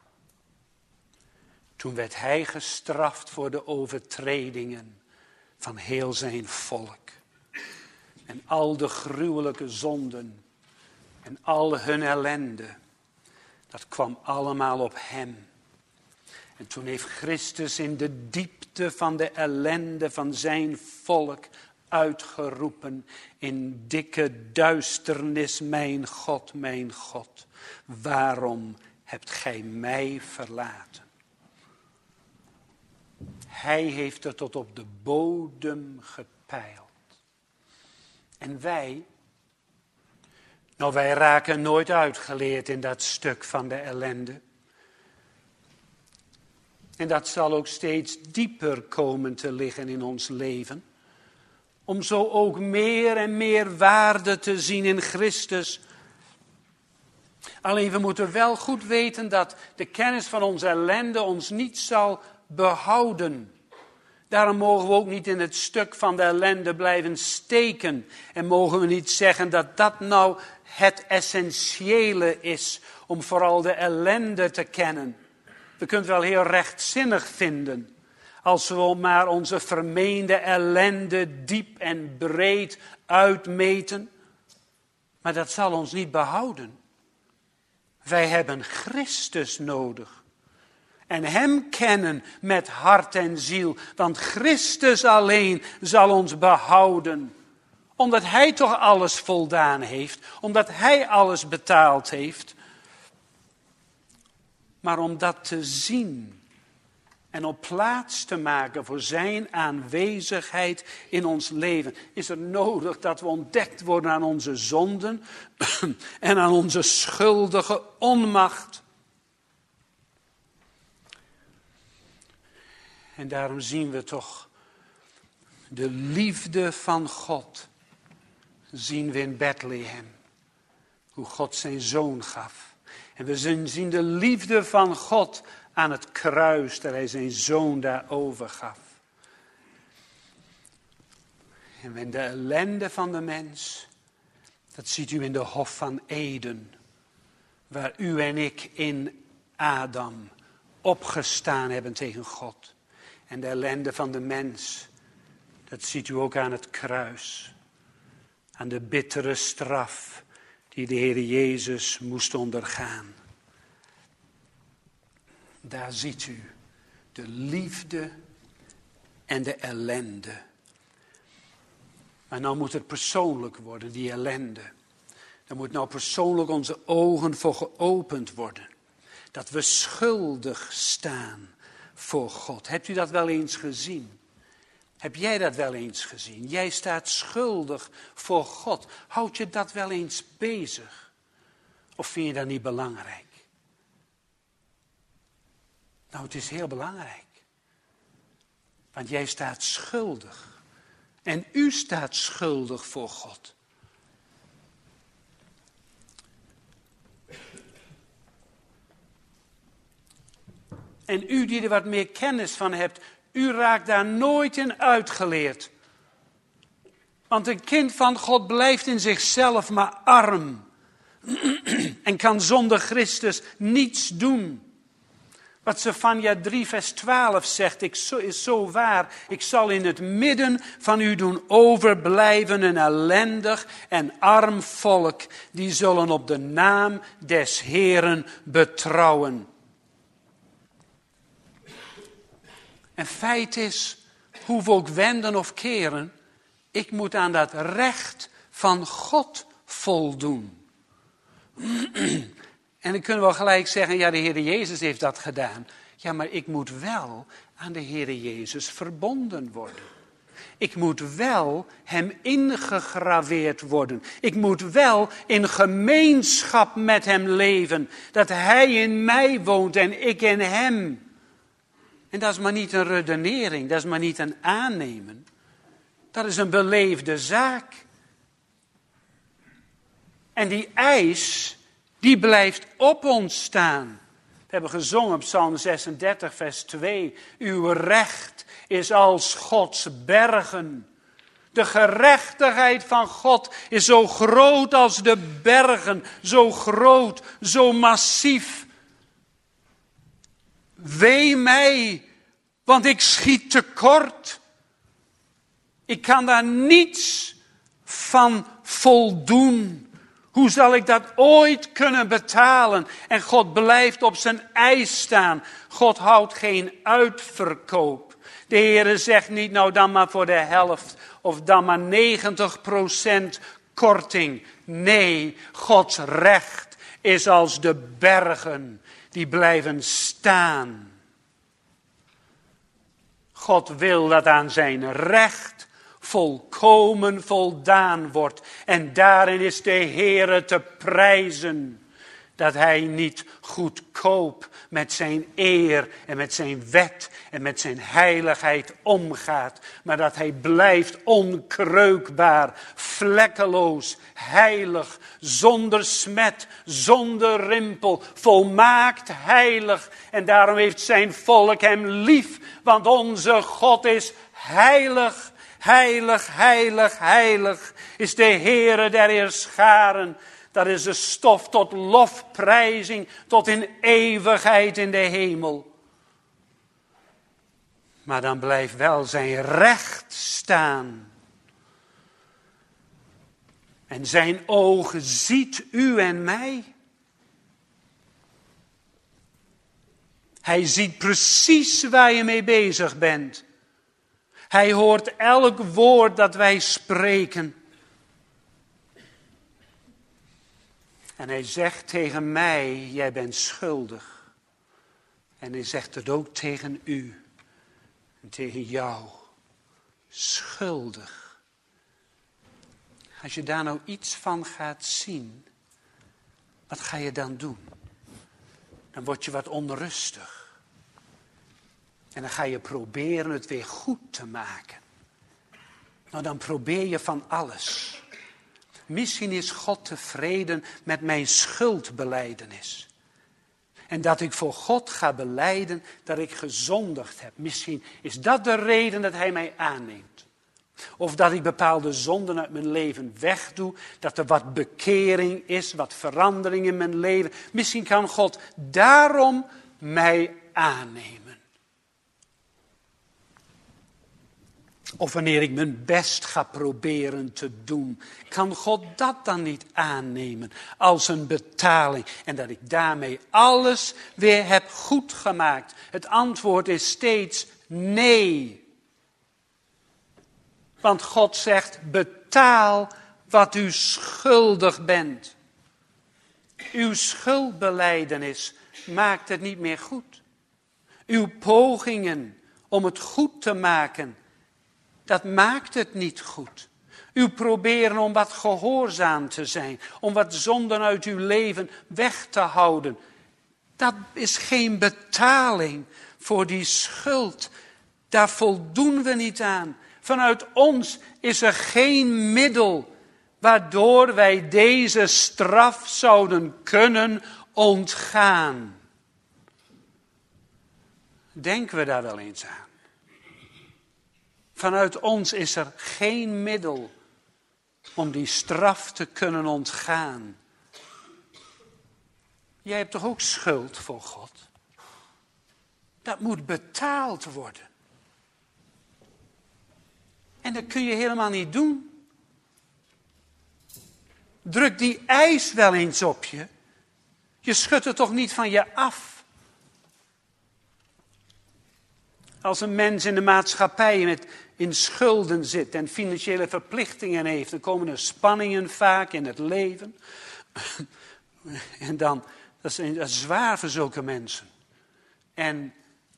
Toen werd hij gestraft voor de overtredingen van heel zijn volk. En al de gruwelijke zonden en al hun ellende, dat kwam allemaal op hem. En toen heeft Christus in de diepte van de ellende van zijn volk uitgeroepen in dikke duisternis, mijn God, waarom hebt gij mij verlaten? Hij heeft het tot op de bodem gepeild. En wij raken nooit uitgeleerd in dat stuk van de ellende. En dat zal ook steeds dieper komen te liggen in ons leven. Om zo ook meer en meer waarde te zien in Christus. Alleen we moeten wel goed weten dat de kennis van onze ellende ons niet zal behouden. Daarom mogen we ook niet in het stuk van de ellende blijven steken. En mogen we niet zeggen dat dat nou het essentiële is om vooral de ellende te kennen. We kunnen het wel heel rechtzinnig vinden. Als we maar onze vermeende ellende diep en breed uitmeten. Maar dat zal ons niet behouden. Wij hebben Christus nodig. En hem kennen met hart en ziel. Want Christus alleen zal ons behouden. Omdat hij toch alles voldaan heeft. Omdat hij alles betaald heeft. Maar om dat te zien. En op plaats te maken voor zijn aanwezigheid in ons leven. Is het nodig dat we ontdekt worden aan onze zonden. En aan onze schuldige onmacht. En daarom zien we toch de liefde van God. Zien we in Bethlehem. Hoe God zijn zoon gaf. En we zien de liefde van God aan het kruis. Dat hij zijn zoon daar overgaf. En de ellende van de mens. Dat ziet u in de Hof van Eden, waar u en ik in Adam opgestaan hebben tegen God. En de ellende van de mens, dat ziet u ook aan het kruis. Aan de bittere straf die de Heer Jezus moest ondergaan. Daar ziet u de liefde en de ellende. Maar nou moet het persoonlijk worden, die ellende. Dan moet nou persoonlijk onze ogen voor geopend worden. Dat we schuldig staan voor God. Hebt u dat wel eens gezien? Heb jij dat wel eens gezien? Jij staat schuldig voor God. Houd je dat wel eens bezig? Of vind je dat niet belangrijk? Nou, het is heel belangrijk. Want jij staat schuldig. En u staat schuldig voor God. En u die er wat meer kennis van hebt, u raakt daar nooit in uitgeleerd. Want een kind van God blijft in zichzelf maar arm. En kan zonder Christus niets doen. Wat Zefanja 3 vers 12 zegt, is zo waar. Ik zal in het midden van u doen overblijven een ellendig en arm volk. Die zullen op de naam des Heeren betrouwen. En feit is, hoe we ook wenden of keren, ik moet aan dat recht van God voldoen. En dan kunnen we gelijk zeggen, ja, de Heer Jezus heeft dat gedaan. Ja, maar ik moet wel aan de Heer Jezus verbonden worden. Ik moet wel hem ingegraveerd worden. Ik moet wel in gemeenschap met hem leven. Dat hij in mij woont en ik in hem. En dat is maar niet een redenering, dat is maar niet een aannemen. Dat is een beleefde zaak. En die eis, die blijft op ons staan. We hebben gezongen op Psalm 36, vers 2. Uw recht is als Gods bergen. De gerechtigheid van God is zo groot als de bergen. Zo groot, zo massief. Wee mij, want ik schiet tekort. Ik kan daar niets van voldoen. Hoe zal ik dat ooit kunnen betalen? En God blijft op zijn eis staan. God houdt geen uitverkoop. De Heere zegt niet, nou dan maar voor de helft of dan maar 90% korting. Nee, Gods recht is als de bergen die blijven staan. God wil dat aan zijn recht volkomen voldaan wordt. En daarin is de Heere te prijzen. Dat hij niet goedkoop met zijn eer en met zijn wet en met zijn heiligheid omgaat. Maar dat hij blijft onkreukbaar, vlekkeloos, heilig, zonder smet, zonder rimpel, volmaakt heilig. En daarom heeft zijn volk hem lief, want onze God is heilig. Heilig, heilig, heilig is de Heere der Heerscharen. Dat is de stof tot lofprijzing, tot in eeuwigheid in de hemel. Maar dan blijft wel zijn recht staan. En zijn ogen ziet u en mij. Hij ziet precies waar je mee bezig bent. Hij hoort elk woord dat wij spreken. En hij zegt tegen mij, jij bent schuldig. En hij zegt het ook tegen u en tegen jou. Schuldig. Als je daar nou iets van gaat zien, wat ga je dan doen? Dan word je wat onrustig. En dan ga je proberen het weer goed te maken. Nou, dan probeer je van alles. Misschien is God tevreden met mijn schuldbelijdenis. En dat ik voor God ga belijden dat ik gezondigd heb. Misschien is dat de reden dat hij mij aanneemt. Of dat ik bepaalde zonden uit mijn leven wegdoe. Dat er wat bekering is, wat verandering in mijn leven. Misschien kan God daarom mij aannemen. Of wanneer ik mijn best ga proberen te doen. Kan God dat dan niet aannemen als een betaling? En dat ik daarmee alles weer heb goed gemaakt. Het antwoord is steeds nee. Want God zegt, betaal wat u schuldig bent. Uw schuldbelijdenis maakt het niet meer goed. Uw pogingen om het goed te maken, dat maakt het niet goed. Uw proberen om wat gehoorzaam te zijn, om wat zonden uit uw leven weg te houden, dat is geen betaling voor die schuld. Daar voldoen we niet aan. Vanuit ons is er geen middel waardoor wij deze straf zouden kunnen ontgaan. Denken we daar wel eens aan? Vanuit ons is er geen middel om die straf te kunnen ontgaan. Jij hebt toch ook schuld voor God? Dat moet betaald worden. En dat kun je helemaal niet doen. Druk die eis wel eens op je. Je schudt het toch niet van je af. Als een mens in de maatschappij in schulden zit en financiële verplichtingen heeft, dan komen er spanningen vaak in het leven. En dan, dat is zwaar voor zulke mensen. En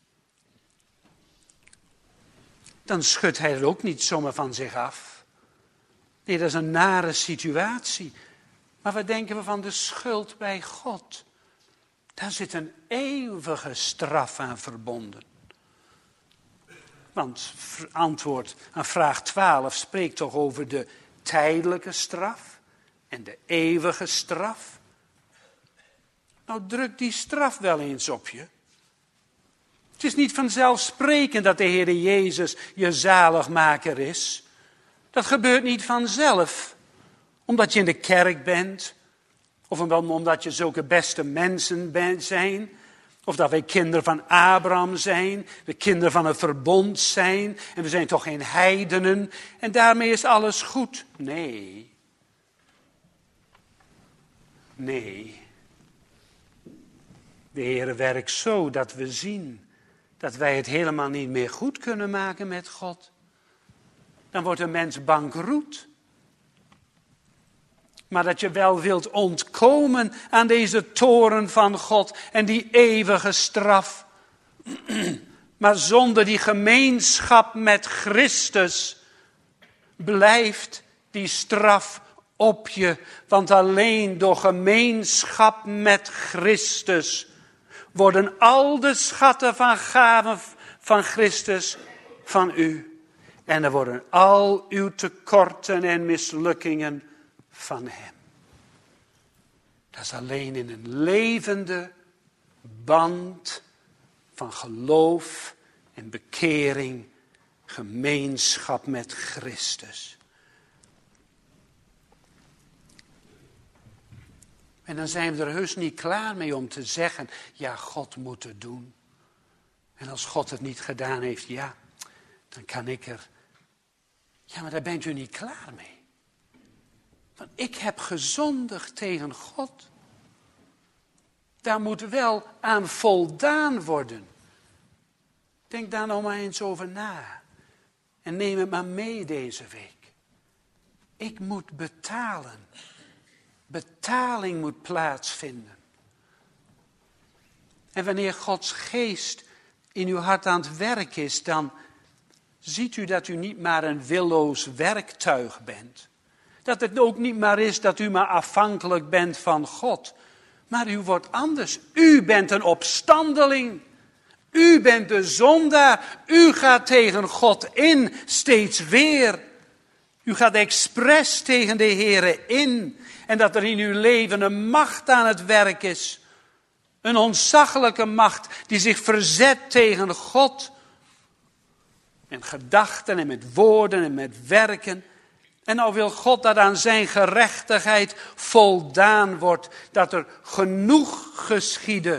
dan schudt hij het ook niet zomaar van zich af. Nee, dat is een nare situatie. Maar wat denken we van de schuld bij God? Daar zit een eeuwige straf aan verbonden. Want antwoord aan vraag 12 spreekt toch over de tijdelijke straf en de eeuwige straf. Nou, druk die straf wel eens op je. Het is niet vanzelfsprekend dat de Heer Jezus je zaligmaker is. Dat gebeurt niet vanzelf. Omdat je in de kerk bent. Of omdat je zulke beste mensen zijn. Of dat wij kinderen van Abraham zijn. De kinderen van het verbond zijn. En we zijn toch geen heidenen. En daarmee is alles goed. Nee. Nee. De Heer werkt zo dat we zien dat wij het helemaal niet meer goed kunnen maken met God. Dan wordt een mens bankroet. Maar dat je wel wilt ontkomen aan deze toorn van God en die eeuwige straf. Maar zonder die gemeenschap met Christus blijft die straf op je. Want alleen door gemeenschap met Christus worden al de schatten van gaven van Christus van u. En er worden al uw tekorten en mislukkingen van hem. Dat is alleen in een levende band van geloof en bekering, gemeenschap met Christus. En dan zijn we er heus niet klaar mee om te zeggen, ja, God moet het doen. En als God het niet gedaan heeft, ja, dan kan ik er. Ja, maar daar bent u niet klaar mee. Want ik heb gezondigd tegen God. Daar moet wel aan voldaan worden. Denk daar nou maar eens over na. En neem het maar mee deze week. Ik moet betalen. Betaling moet plaatsvinden. En wanneer Gods geest in uw hart aan het werk is, dan ziet u dat u niet maar een willoos werktuig bent. Dat het ook niet maar is dat u maar afhankelijk bent van God. Maar u wordt anders. U bent een opstandeling. U bent de zondaar. U gaat tegen God in, steeds weer. U gaat expres tegen de Heere in. En dat er in uw leven een macht aan het werk is. Een ontzaglijke macht die zich verzet tegen God. En gedachten en met woorden en met werken. En nou wil God dat aan zijn gerechtigheid voldaan wordt. Dat er genoeg geschiede.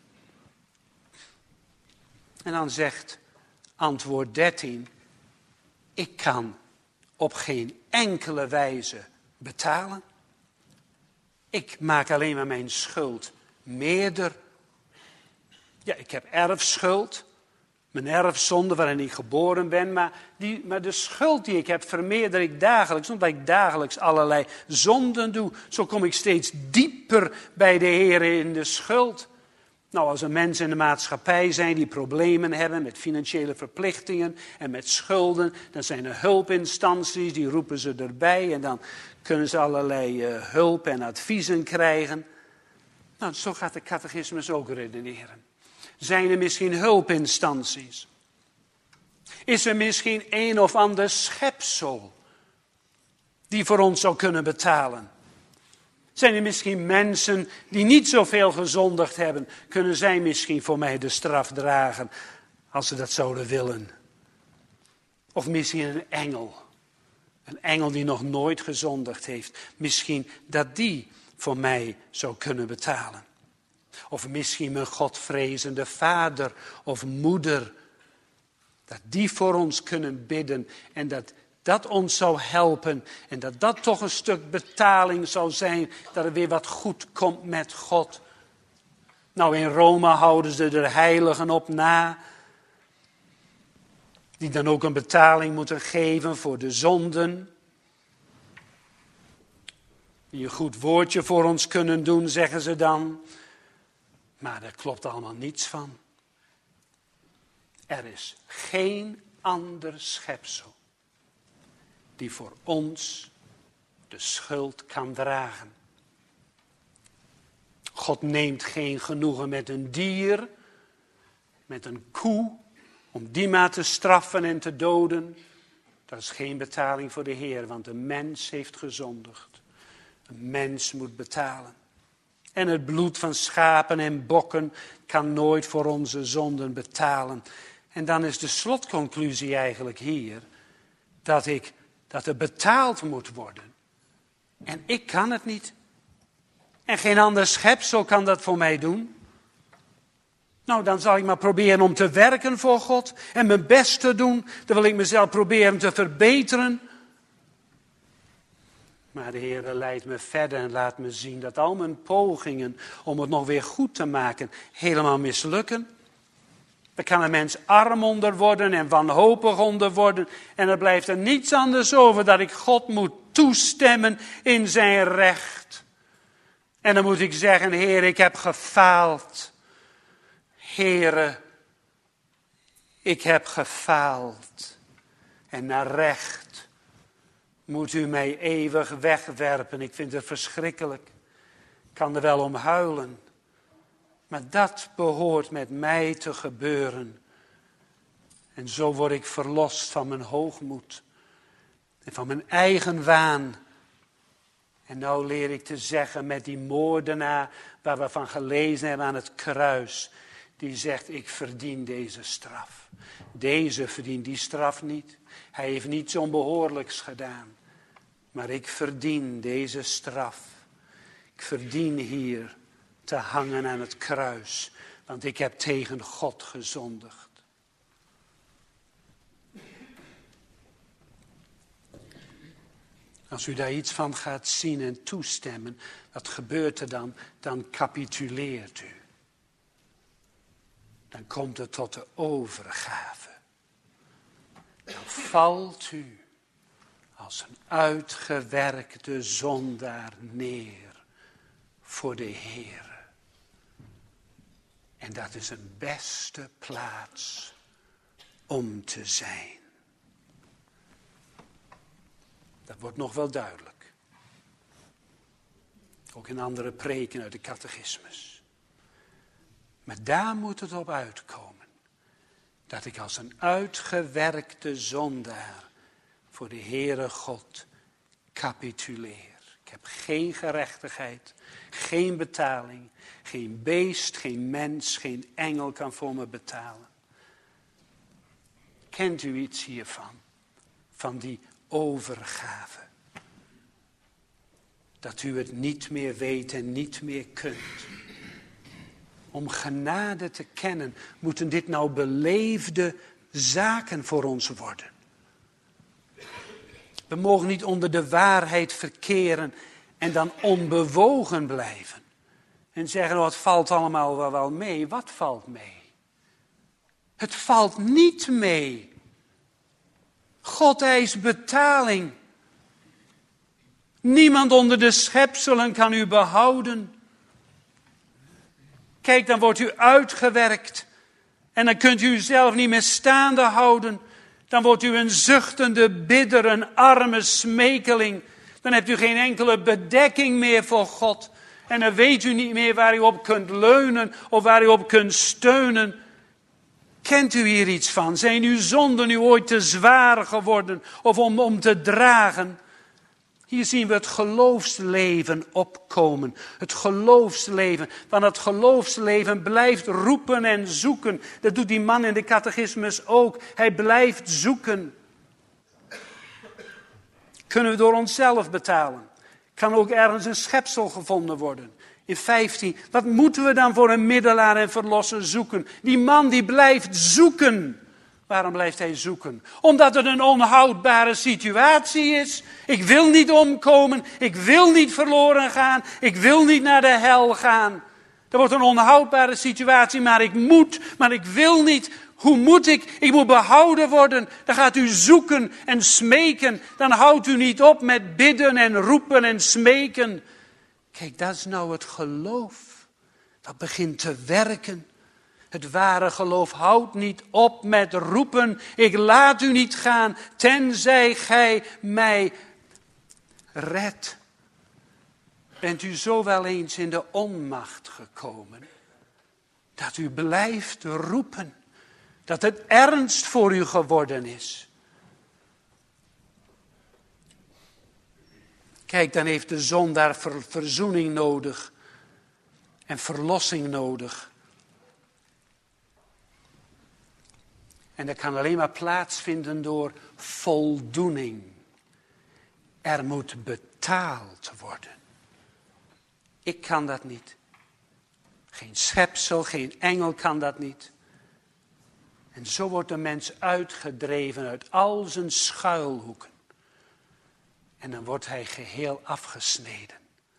En dan zegt antwoord 13. Ik kan op geen enkele wijze betalen. Ik maak alleen maar mijn schuld meerder. Ja, ik heb erfschuld. Mijn erfzonde waarin ik geboren ben. Maar de schuld die ik heb vermeerder ik dagelijks. Omdat ik dagelijks allerlei zonden doe. Zo kom ik steeds dieper bij de Heer in de schuld. Nou, als er mensen in de maatschappij zijn die problemen hebben met financiële verplichtingen en met schulden, dan zijn er hulpinstanties, die roepen ze erbij en dan kunnen ze allerlei hulp en adviezen krijgen. Nou, zo gaat de catechismus ook redeneren. Zijn er misschien hulpinstanties? Is er misschien een of ander schepsel die voor ons zou kunnen betalen? Zijn er misschien mensen die niet zoveel gezondigd hebben? Kunnen zij misschien voor mij de straf dragen als ze dat zouden willen? Of misschien een engel. Een engel die nog nooit gezondigd heeft. Misschien dat die voor mij zou kunnen betalen. Of misschien mijn godvrezende vader of moeder. Dat die voor ons kunnen bidden en dat ons zou helpen. En dat toch een stuk betaling zou zijn. Dat er weer wat goed komt met God. Nou, in Rome houden ze er heiligen op na. Die dan ook een betaling moeten geven voor de zonden. Die een goed woordje voor ons kunnen doen, zeggen ze dan. Maar daar klopt allemaal niets van. Er is geen ander schepsel die voor ons de schuld kan dragen. God neemt geen genoegen met een dier, met een koe, om die maar te straffen en te doden. Dat is geen betaling voor de Heer, want een mens heeft gezondigd. Een mens moet betalen. En het bloed van schapen en bokken kan nooit voor onze zonden betalen. En dan is de slotconclusie eigenlijk hier, dat er betaald moet worden. En ik kan het niet. En geen ander schepsel kan dat voor mij doen. Nou, dan zal ik maar proberen om te werken voor God. En mijn best te doen. Dan wil ik mezelf proberen te verbeteren. Maar de Heer leidt me verder en laat me zien dat al mijn pogingen om het nog weer goed te maken helemaal mislukken. Daar kan een mens arm onder worden en wanhopig onder worden. En er blijft er niets anders over dat ik God moet toestemmen in zijn recht. En dan moet ik zeggen, Heer, ik heb gefaald. Heere, ik heb gefaald. En naar recht moet u mij eeuwig wegwerpen. Ik vind het verschrikkelijk. Ik kan er wel om huilen. Maar dat behoort met mij te gebeuren. En zo word ik verlost van mijn hoogmoed. En van mijn eigen waan. En nou leer ik te zeggen met die moordenaar waar we van gelezen hebben aan het kruis. Die zegt, ik verdien deze straf. Deze verdient die straf niet. Hij heeft niets onbehoorlijks gedaan. Maar ik verdien deze straf. Ik verdien hier te hangen aan het kruis. Want ik heb tegen God gezondigd. Als u daar iets van gaat zien en toestemmen, wat gebeurt er dan? Dan capituleert u. Dan komt het tot de overgave. Dan valt u als een uitgewerkte zondaar neer voor de Heer. En dat is een beste plaats om te zijn. Dat wordt nog wel duidelijk. Ook in andere preken uit de catechismus. Maar daar moet het op uitkomen. Dat ik als een uitgewerkte zondaar voor de Heere God capituleer. Ik heb geen gerechtigheid, geen betaling, geen beest, geen mens, geen engel kan voor me betalen. Kent u iets hiervan? Van die overgave. Dat u het niet meer weet en niet meer kunt. Om genade te kennen, moeten dit nou beleefde zaken voor ons worden. We mogen niet onder de waarheid verkeren en dan onbewogen blijven. En zeggen, oh, het valt allemaal wel mee. Wat valt mee? Het valt niet mee. God eist betaling. Niemand onder de schepselen kan u behouden. Kijk, dan wordt u uitgewerkt. En dan kunt u uzelf niet meer staande houden. Dan wordt u een zuchtende bidder, een arme smekeling. Dan hebt u geen enkele bedekking meer voor God. En dan weet u niet meer waar u op kunt leunen of waar u op kunt steunen. Kent u hier iets van? Zijn uw zonden nu ooit te zwaar geworden of om te dragen? Hier zien we het geloofsleven opkomen. Het geloofsleven. Want het geloofsleven blijft roepen en zoeken. Dat doet die man in de catechismus ook. Hij blijft zoeken. Kunnen we door onszelf betalen? Kan ook ergens een schepsel gevonden worden. In 15, wat moeten we dan voor een middelaar en verlosser zoeken? Die man die blijft zoeken. Waarom blijft hij zoeken? Omdat het een onhoudbare situatie is. Ik wil niet omkomen. Ik wil niet verloren gaan. Ik wil niet naar de hel gaan. Dat wordt een onhoudbare situatie, maar ik wil niet. Hoe moet ik? Ik moet behouden worden. Dan gaat u zoeken en smeken. Dan houdt u niet op met bidden en roepen en smeken. Kijk, dat is nou het geloof. Dat begint te werken. Het ware geloof houdt niet op met roepen. Ik laat u niet gaan, tenzij gij mij redt. Bent u zo wel eens in de onmacht gekomen, dat u blijft roepen, dat het ernst voor u geworden is? Kijk, dan heeft de zondaar verzoening nodig en verlossing nodig. En dat kan alleen maar plaatsvinden door voldoening. Er moet betaald worden. Ik kan dat niet. Geen schepsel, geen engel kan dat niet. En zo wordt de mens uitgedreven uit al zijn schuilhoeken. En dan wordt hij geheel afgesneden.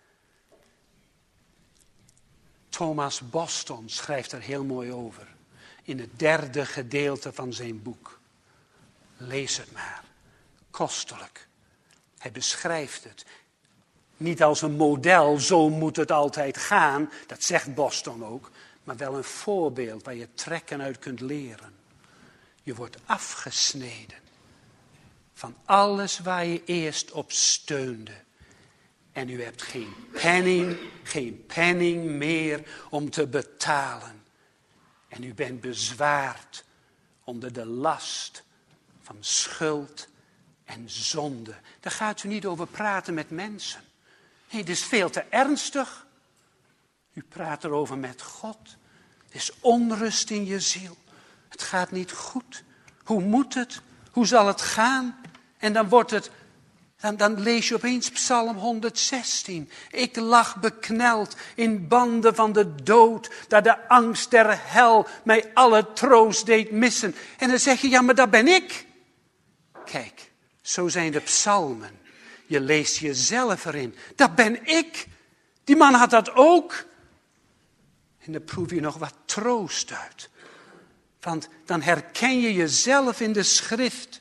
Thomas Boston schrijft er heel mooi over. In het 3e gedeelte van zijn boek. Lees het maar. Kostelijk. Hij beschrijft het. Niet als een model, zo moet het altijd gaan. Dat zegt Boston ook. Maar wel een voorbeeld waar je trekken uit kunt leren. Je wordt afgesneden. Van alles waar je eerst op steunde. En u hebt geen penning meer om te betalen. En u bent bezwaard onder de last van schuld en zonde. Daar gaat u niet over praten met mensen. Nee, dit is veel te ernstig. U praat erover met God. Er is onrust in je ziel. Het gaat niet goed. Hoe moet het? Hoe zal het gaan? En dan lees je opeens Psalm 116. Ik lag bekneld in banden van de dood, dat de angst der hel mij alle troost deed missen. En dan zeg je, ja, maar dat ben ik. Kijk, zo zijn de psalmen. Je leest jezelf erin. Dat ben ik. Die man had dat ook. En dan proef je nog wat troost uit. Want dan herken je jezelf in de schrift.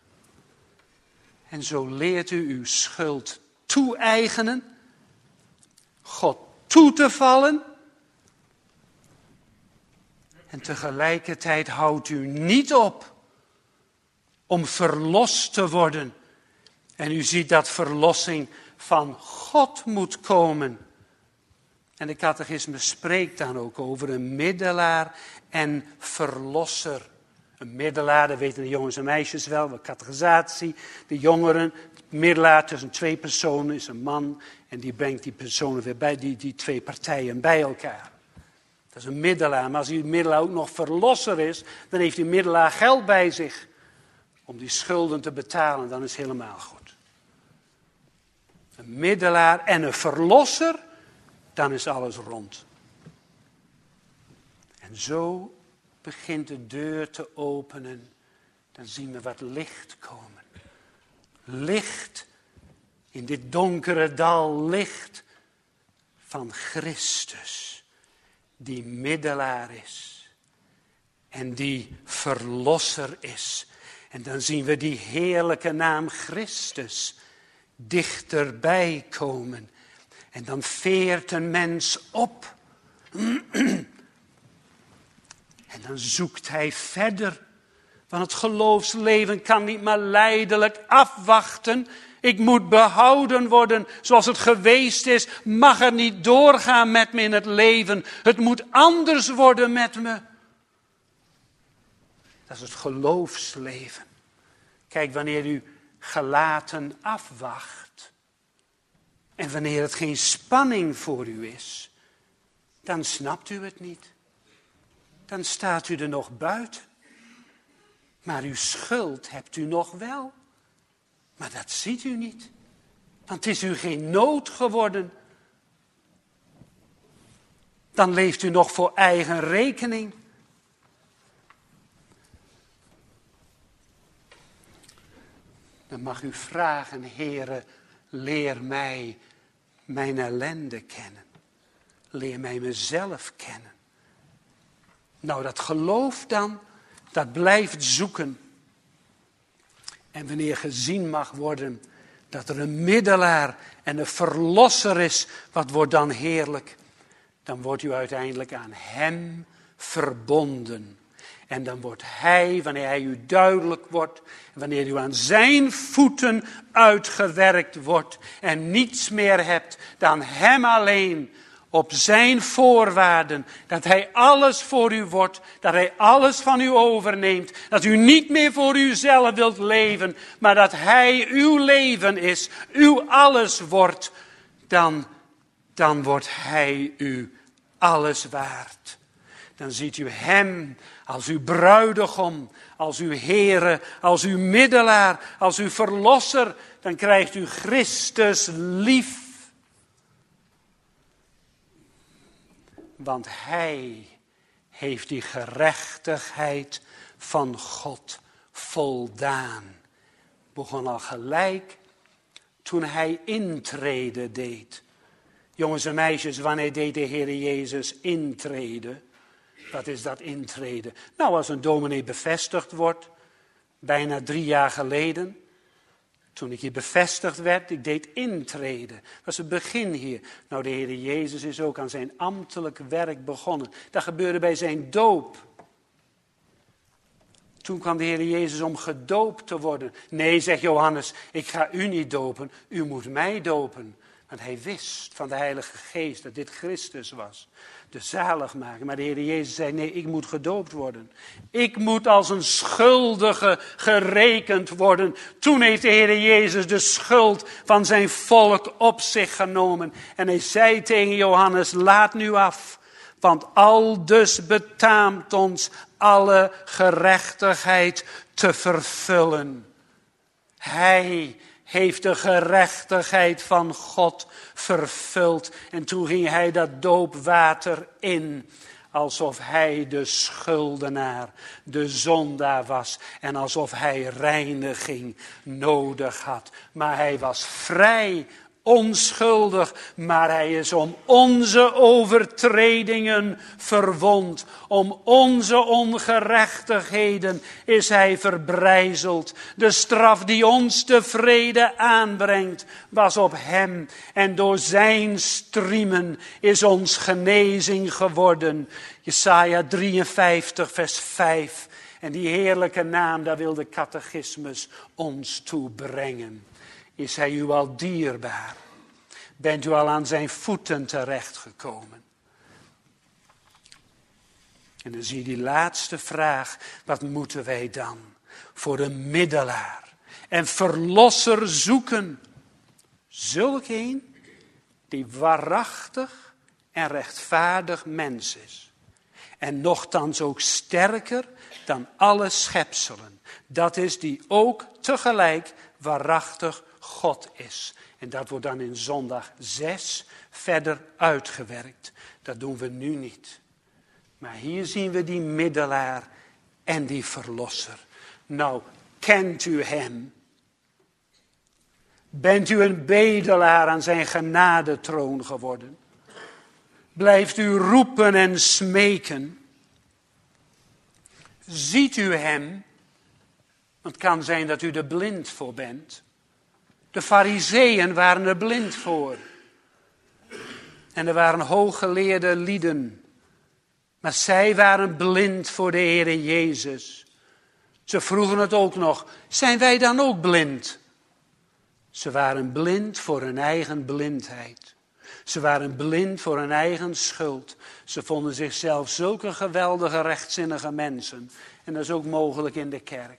En zo leert u uw schuld toe-eigenen, God toe te vallen. En tegelijkertijd houdt u niet op om verlost te worden. En u ziet dat verlossing van God moet komen. En de catechisme spreekt dan ook over een middelaar en verlosser. Een middelaar, dat weten de jongens en meisjes wel, de catechisatie. De jongeren, middelaar tussen twee personen is een man. En die brengt die personen weer bij, die twee partijen bij elkaar. Dat is een middelaar. Maar als die middelaar ook nog verlosser is, dan heeft die middelaar geld bij zich. om die schulden te betalen, dan is het helemaal goed. Een middelaar en een verlosser, dan is alles rond. En zo begint de deur te openen. Dan zien we wat licht komen. Licht in dit donkere dal, licht van Christus, die middelaar is en die verlosser is. En dan zien we die heerlijke naam Christus dichterbij komen. En dan veert een mens op. En dan zoekt hij verder. Want het geloofsleven kan niet maar lijdelijk afwachten. Ik moet behouden worden zoals het geweest is. Mag er niet doorgaan met me in het leven. Het moet anders worden met me. Dat is het geloofsleven. Kijk, wanneer u gelaten afwacht. En wanneer het geen spanning voor u is. Dan snapt u het niet. Dan staat u er nog buiten. Maar uw schuld hebt u nog wel. Maar dat ziet u niet. Want het is u geen nood geworden. Dan leeft u nog voor eigen rekening. Dan mag u vragen, Heere, leer mij mijn ellende kennen. Leer mij mezelf kennen. Nou, dat geloof dan, dat blijft zoeken. En wanneer gezien mag worden dat er een middelaar en een verlosser is, wat wordt dan heerlijk? Dan wordt u uiteindelijk aan hem verbonden. En dan wordt hij, wanneer hij u duidelijk wordt, wanneer u aan zijn voeten uitgewerkt wordt en niets meer hebt dan hem alleen, op zijn voorwaarden, dat hij alles voor u wordt, dat hij alles van u overneemt, dat u niet meer voor uzelf wilt leven, maar dat hij uw leven is, uw alles wordt, dan wordt hij u alles waard. Dan ziet u hem als uw bruidegom, als uw Heere, als uw middelaar, als uw verlosser. Dan krijgt u Christus lief. Want hij heeft die gerechtigheid van God voldaan. Begon al gelijk toen hij intrede deed. Jongens en meisjes, wanneer deed de Heer Jezus intreden? Wat is dat intreden? Nou, als een dominee bevestigd wordt, bijna 3 jaar geleden, toen ik hier bevestigd werd, ik deed intreden. Dat was het begin hier. Nou, de Heer Jezus is ook aan zijn ambtelijk werk begonnen. Dat gebeurde bij zijn doop. Toen kwam de Heer Jezus om gedoopt te worden. Nee, zegt Johannes, ik ga u niet dopen, u moet mij dopen. Want hij wist van de Heilige Geest dat dit Christus was. De zaligmaker. Maar de Heer Jezus zei, nee, ik moet gedoopt worden. Ik moet als een schuldige gerekend worden. Toen heeft de Heer Jezus de schuld van zijn volk op zich genomen. En hij zei tegen Johannes, laat nu af. Want aldus betaamt ons alle gerechtigheid te vervullen. Hij heeft de gerechtigheid van God vervuld. En toen ging hij dat doopwater in. Alsof hij de schuldenaar, de zondaar was. En alsof hij reiniging nodig had. Maar hij was vrij, onschuldig. Maar hij is om onze overtredingen verwond. Om onze ongerechtigheden is hij verbrijzeld. De straf die ons de vrede aanbrengt was op hem. En door zijn striemen is ons genezing geworden. Jesaja 53 vers 5. En die heerlijke naam, daar wil de catechismus ons toe brengen. Is hij u al dierbaar? Bent u al aan zijn voeten terechtgekomen? En dan zie je die laatste vraag. Wat moeten wij dan voor een middelaar en verlosser zoeken? Zulk een die waarachtig en rechtvaardig mens is. en nochtans ook sterker dan alle schepselen. Dat is die ook tegelijk waarachtig God is. En dat wordt dan in zondag 6 verder uitgewerkt. Dat doen we nu niet. Maar hier zien we die middelaar en die verlosser. Nou, kent u hem? Bent u een bedelaar aan zijn genadetroon geworden? Blijft u roepen en smeken? Ziet u hem? Het kan zijn dat u er blind voor bent. De Farizeeën waren er blind voor. En er waren hooggeleerde lieden. Maar zij waren blind voor de Heere Jezus. Ze vroegen het ook nog, zijn wij dan ook blind? Ze waren blind voor hun eigen blindheid. Ze waren blind voor hun eigen schuld. Ze vonden zichzelf zulke geweldige rechtzinnige mensen. En dat is ook mogelijk in de kerk.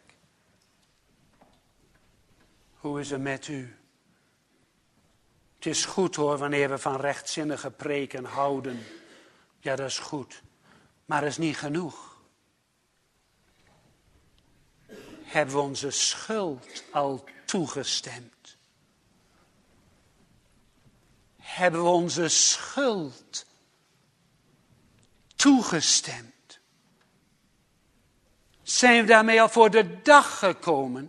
Hoe is het met u? Het is goed hoor, wanneer we van rechtzinnige preken houden. Ja, dat is goed. Maar dat is niet genoeg. Hebben we onze schuld al toegestemd? Hebben we onze schuld toegestemd? Zijn we daarmee al voor de dag gekomen?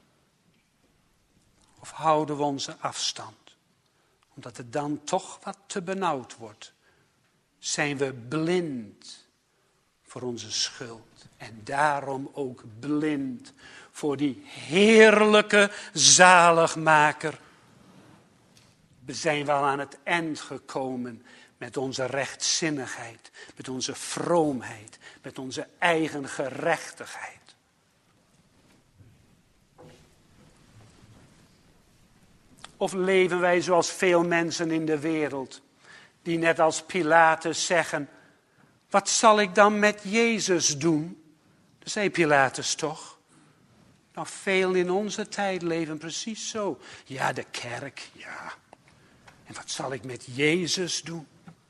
Of houden we onze afstand? Omdat het dan toch wat te benauwd wordt. Zijn we blind voor onze schuld. En daarom ook blind voor die heerlijke zaligmaker. We zijn wel aan het eind gekomen met onze rechtzinnigheid. Met onze vroomheid. Met onze eigen gerechtigheid. Of leven wij zoals veel mensen in de wereld. Die net als Pilatus zeggen. Wat zal ik dan met Jezus doen? Dat zei Pilatus toch? Nou, veel in onze tijd leven precies zo. Ja, de kerk, ja. En wat zal ik met Jezus doen?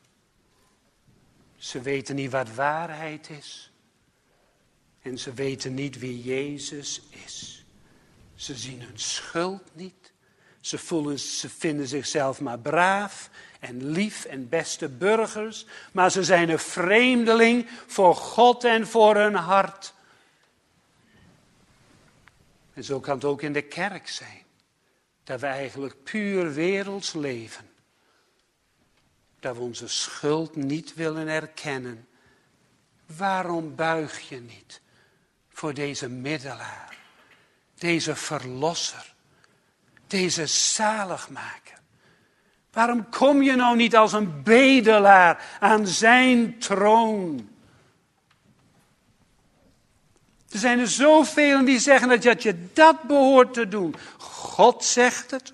Ze weten niet wat waarheid is. En ze weten niet wie Jezus is. Ze zien hun schuld niet. Ze vinden zichzelf maar braaf en lief en beste burgers. Maar ze zijn een vreemdeling voor God en voor hun hart. En zo kan het ook in de kerk zijn. Dat we eigenlijk puur werelds leven. Dat we onze schuld niet willen erkennen. Waarom buig je niet voor deze middelaar? Deze verlosser? Deze zaligmaker. Waarom kom je nou niet als een bedelaar aan zijn troon? Er zijn er zoveel die zeggen dat je dat behoort te doen. God zegt het.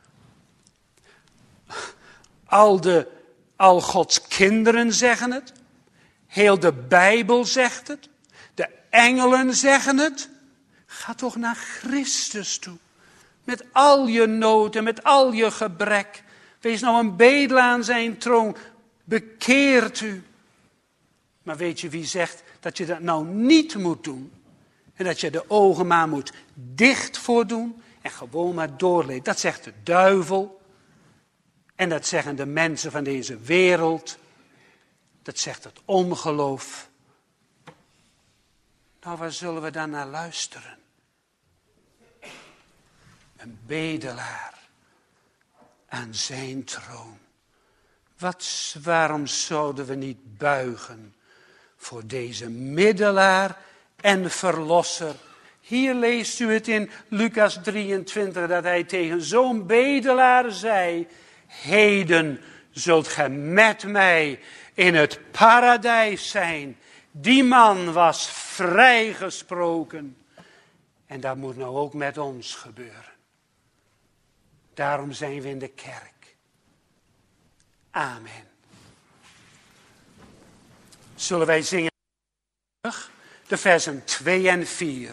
Al Gods kinderen zeggen het. Heel de Bijbel zegt het. De engelen zeggen het. Ga toch naar Christus toe. Met al je nood en met al je gebrek. Wees nou een bedelaar aan zijn troon. Bekeert u. Maar weet je wie zegt dat je dat nou niet moet doen? En dat je de ogen maar moet dicht voor doen. En gewoon maar doorleven. Dat zegt de duivel. En dat zeggen de mensen van deze wereld. Dat zegt het ongeloof. Nou, waar zullen we dan naar luisteren? Een bedelaar aan zijn troon. Waarom zouden we niet buigen voor deze middelaar en verlosser? Hier leest u het in Lucas 23 dat hij tegen zo'n bedelaar zei. Heden zult gij met mij in het paradijs zijn. Die man was vrijgesproken. En dat moet nou ook met ons gebeuren. Daarom zijn we in de kerk. Amen. Zullen wij zingen de versen 2 en 4.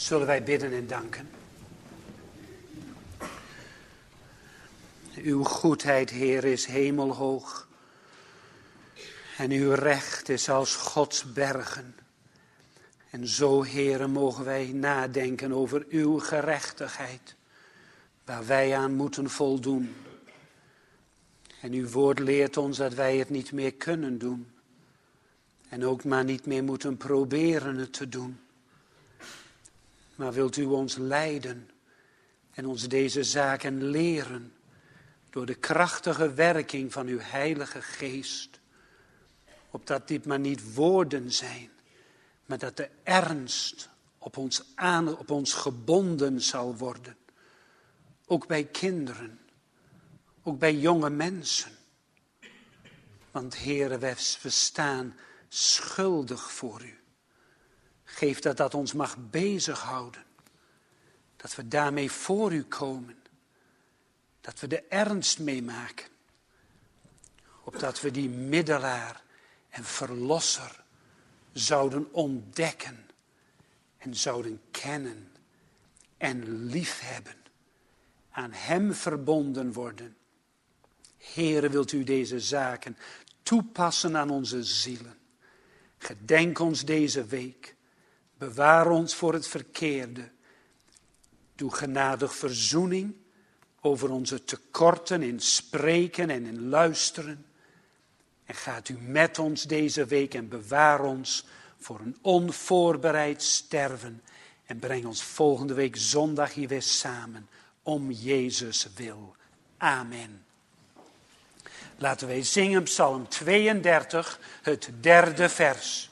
Zullen wij bidden en danken. Uw goedheid, Heer, is hemelhoog. En uw recht is als Gods bergen. En zo, Heere, mogen wij nadenken over uw gerechtigheid, waar wij aan moeten voldoen. En uw woord leert ons dat wij het niet meer kunnen doen. En ook maar niet meer moeten proberen het te doen. Maar wilt u ons leiden en ons deze zaken leren door de krachtige werking van uw Heilige Geest. Opdat dit maar niet woorden zijn, maar dat de ernst op ons gebonden zal worden. Ook bij kinderen, ook bij jonge mensen. Want Heere, we staan schuldig voor u. Geef dat ons mag bezighouden. Dat we daarmee voor u komen. Dat we de ernst meemaken. Opdat we die middelaar en verlosser zouden ontdekken. En zouden kennen. En liefhebben. Aan hem verbonden worden. Heere, wilt u deze zaken toepassen aan onze zielen. Gedenk ons deze week. Bewaar ons voor het verkeerde. Doe genadig verzoening over onze tekorten in spreken en in luisteren. En gaat u met ons deze week en bewaar ons voor een onvoorbereid sterven. En breng ons volgende week zondag hier weer samen. Om Jezus wil. Amen. Laten wij zingen Psalm 32, het 3e vers.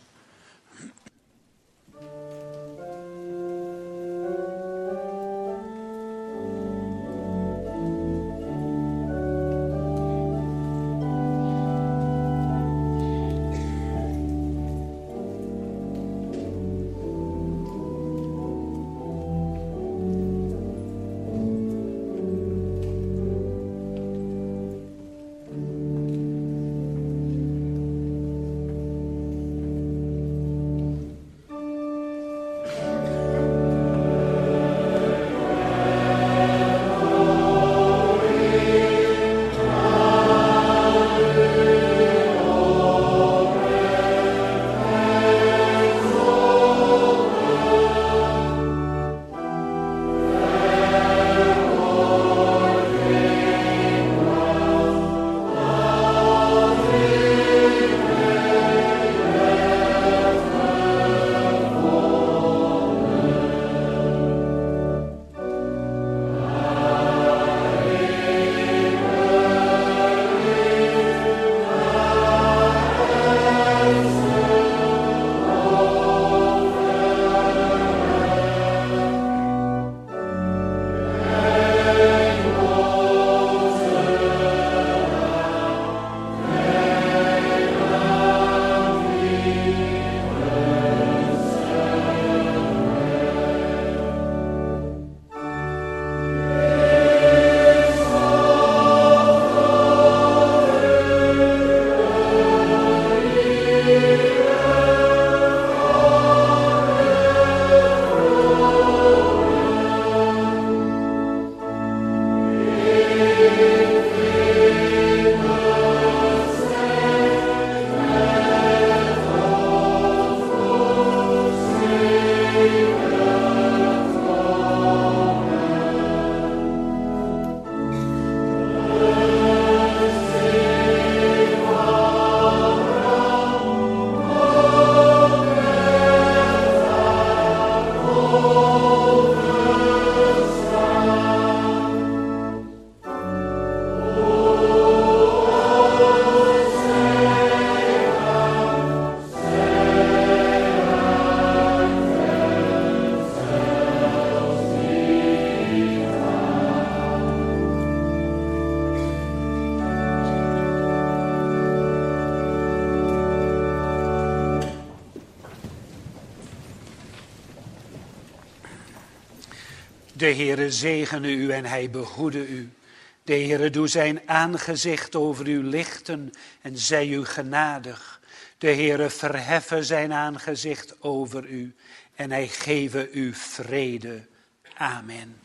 De Heere zegene u en hij behoede u. De Heere doe zijn aangezicht over u lichten en zij u genadig. De Heere verheffen zijn aangezicht over u en hij geven u vrede. Amen.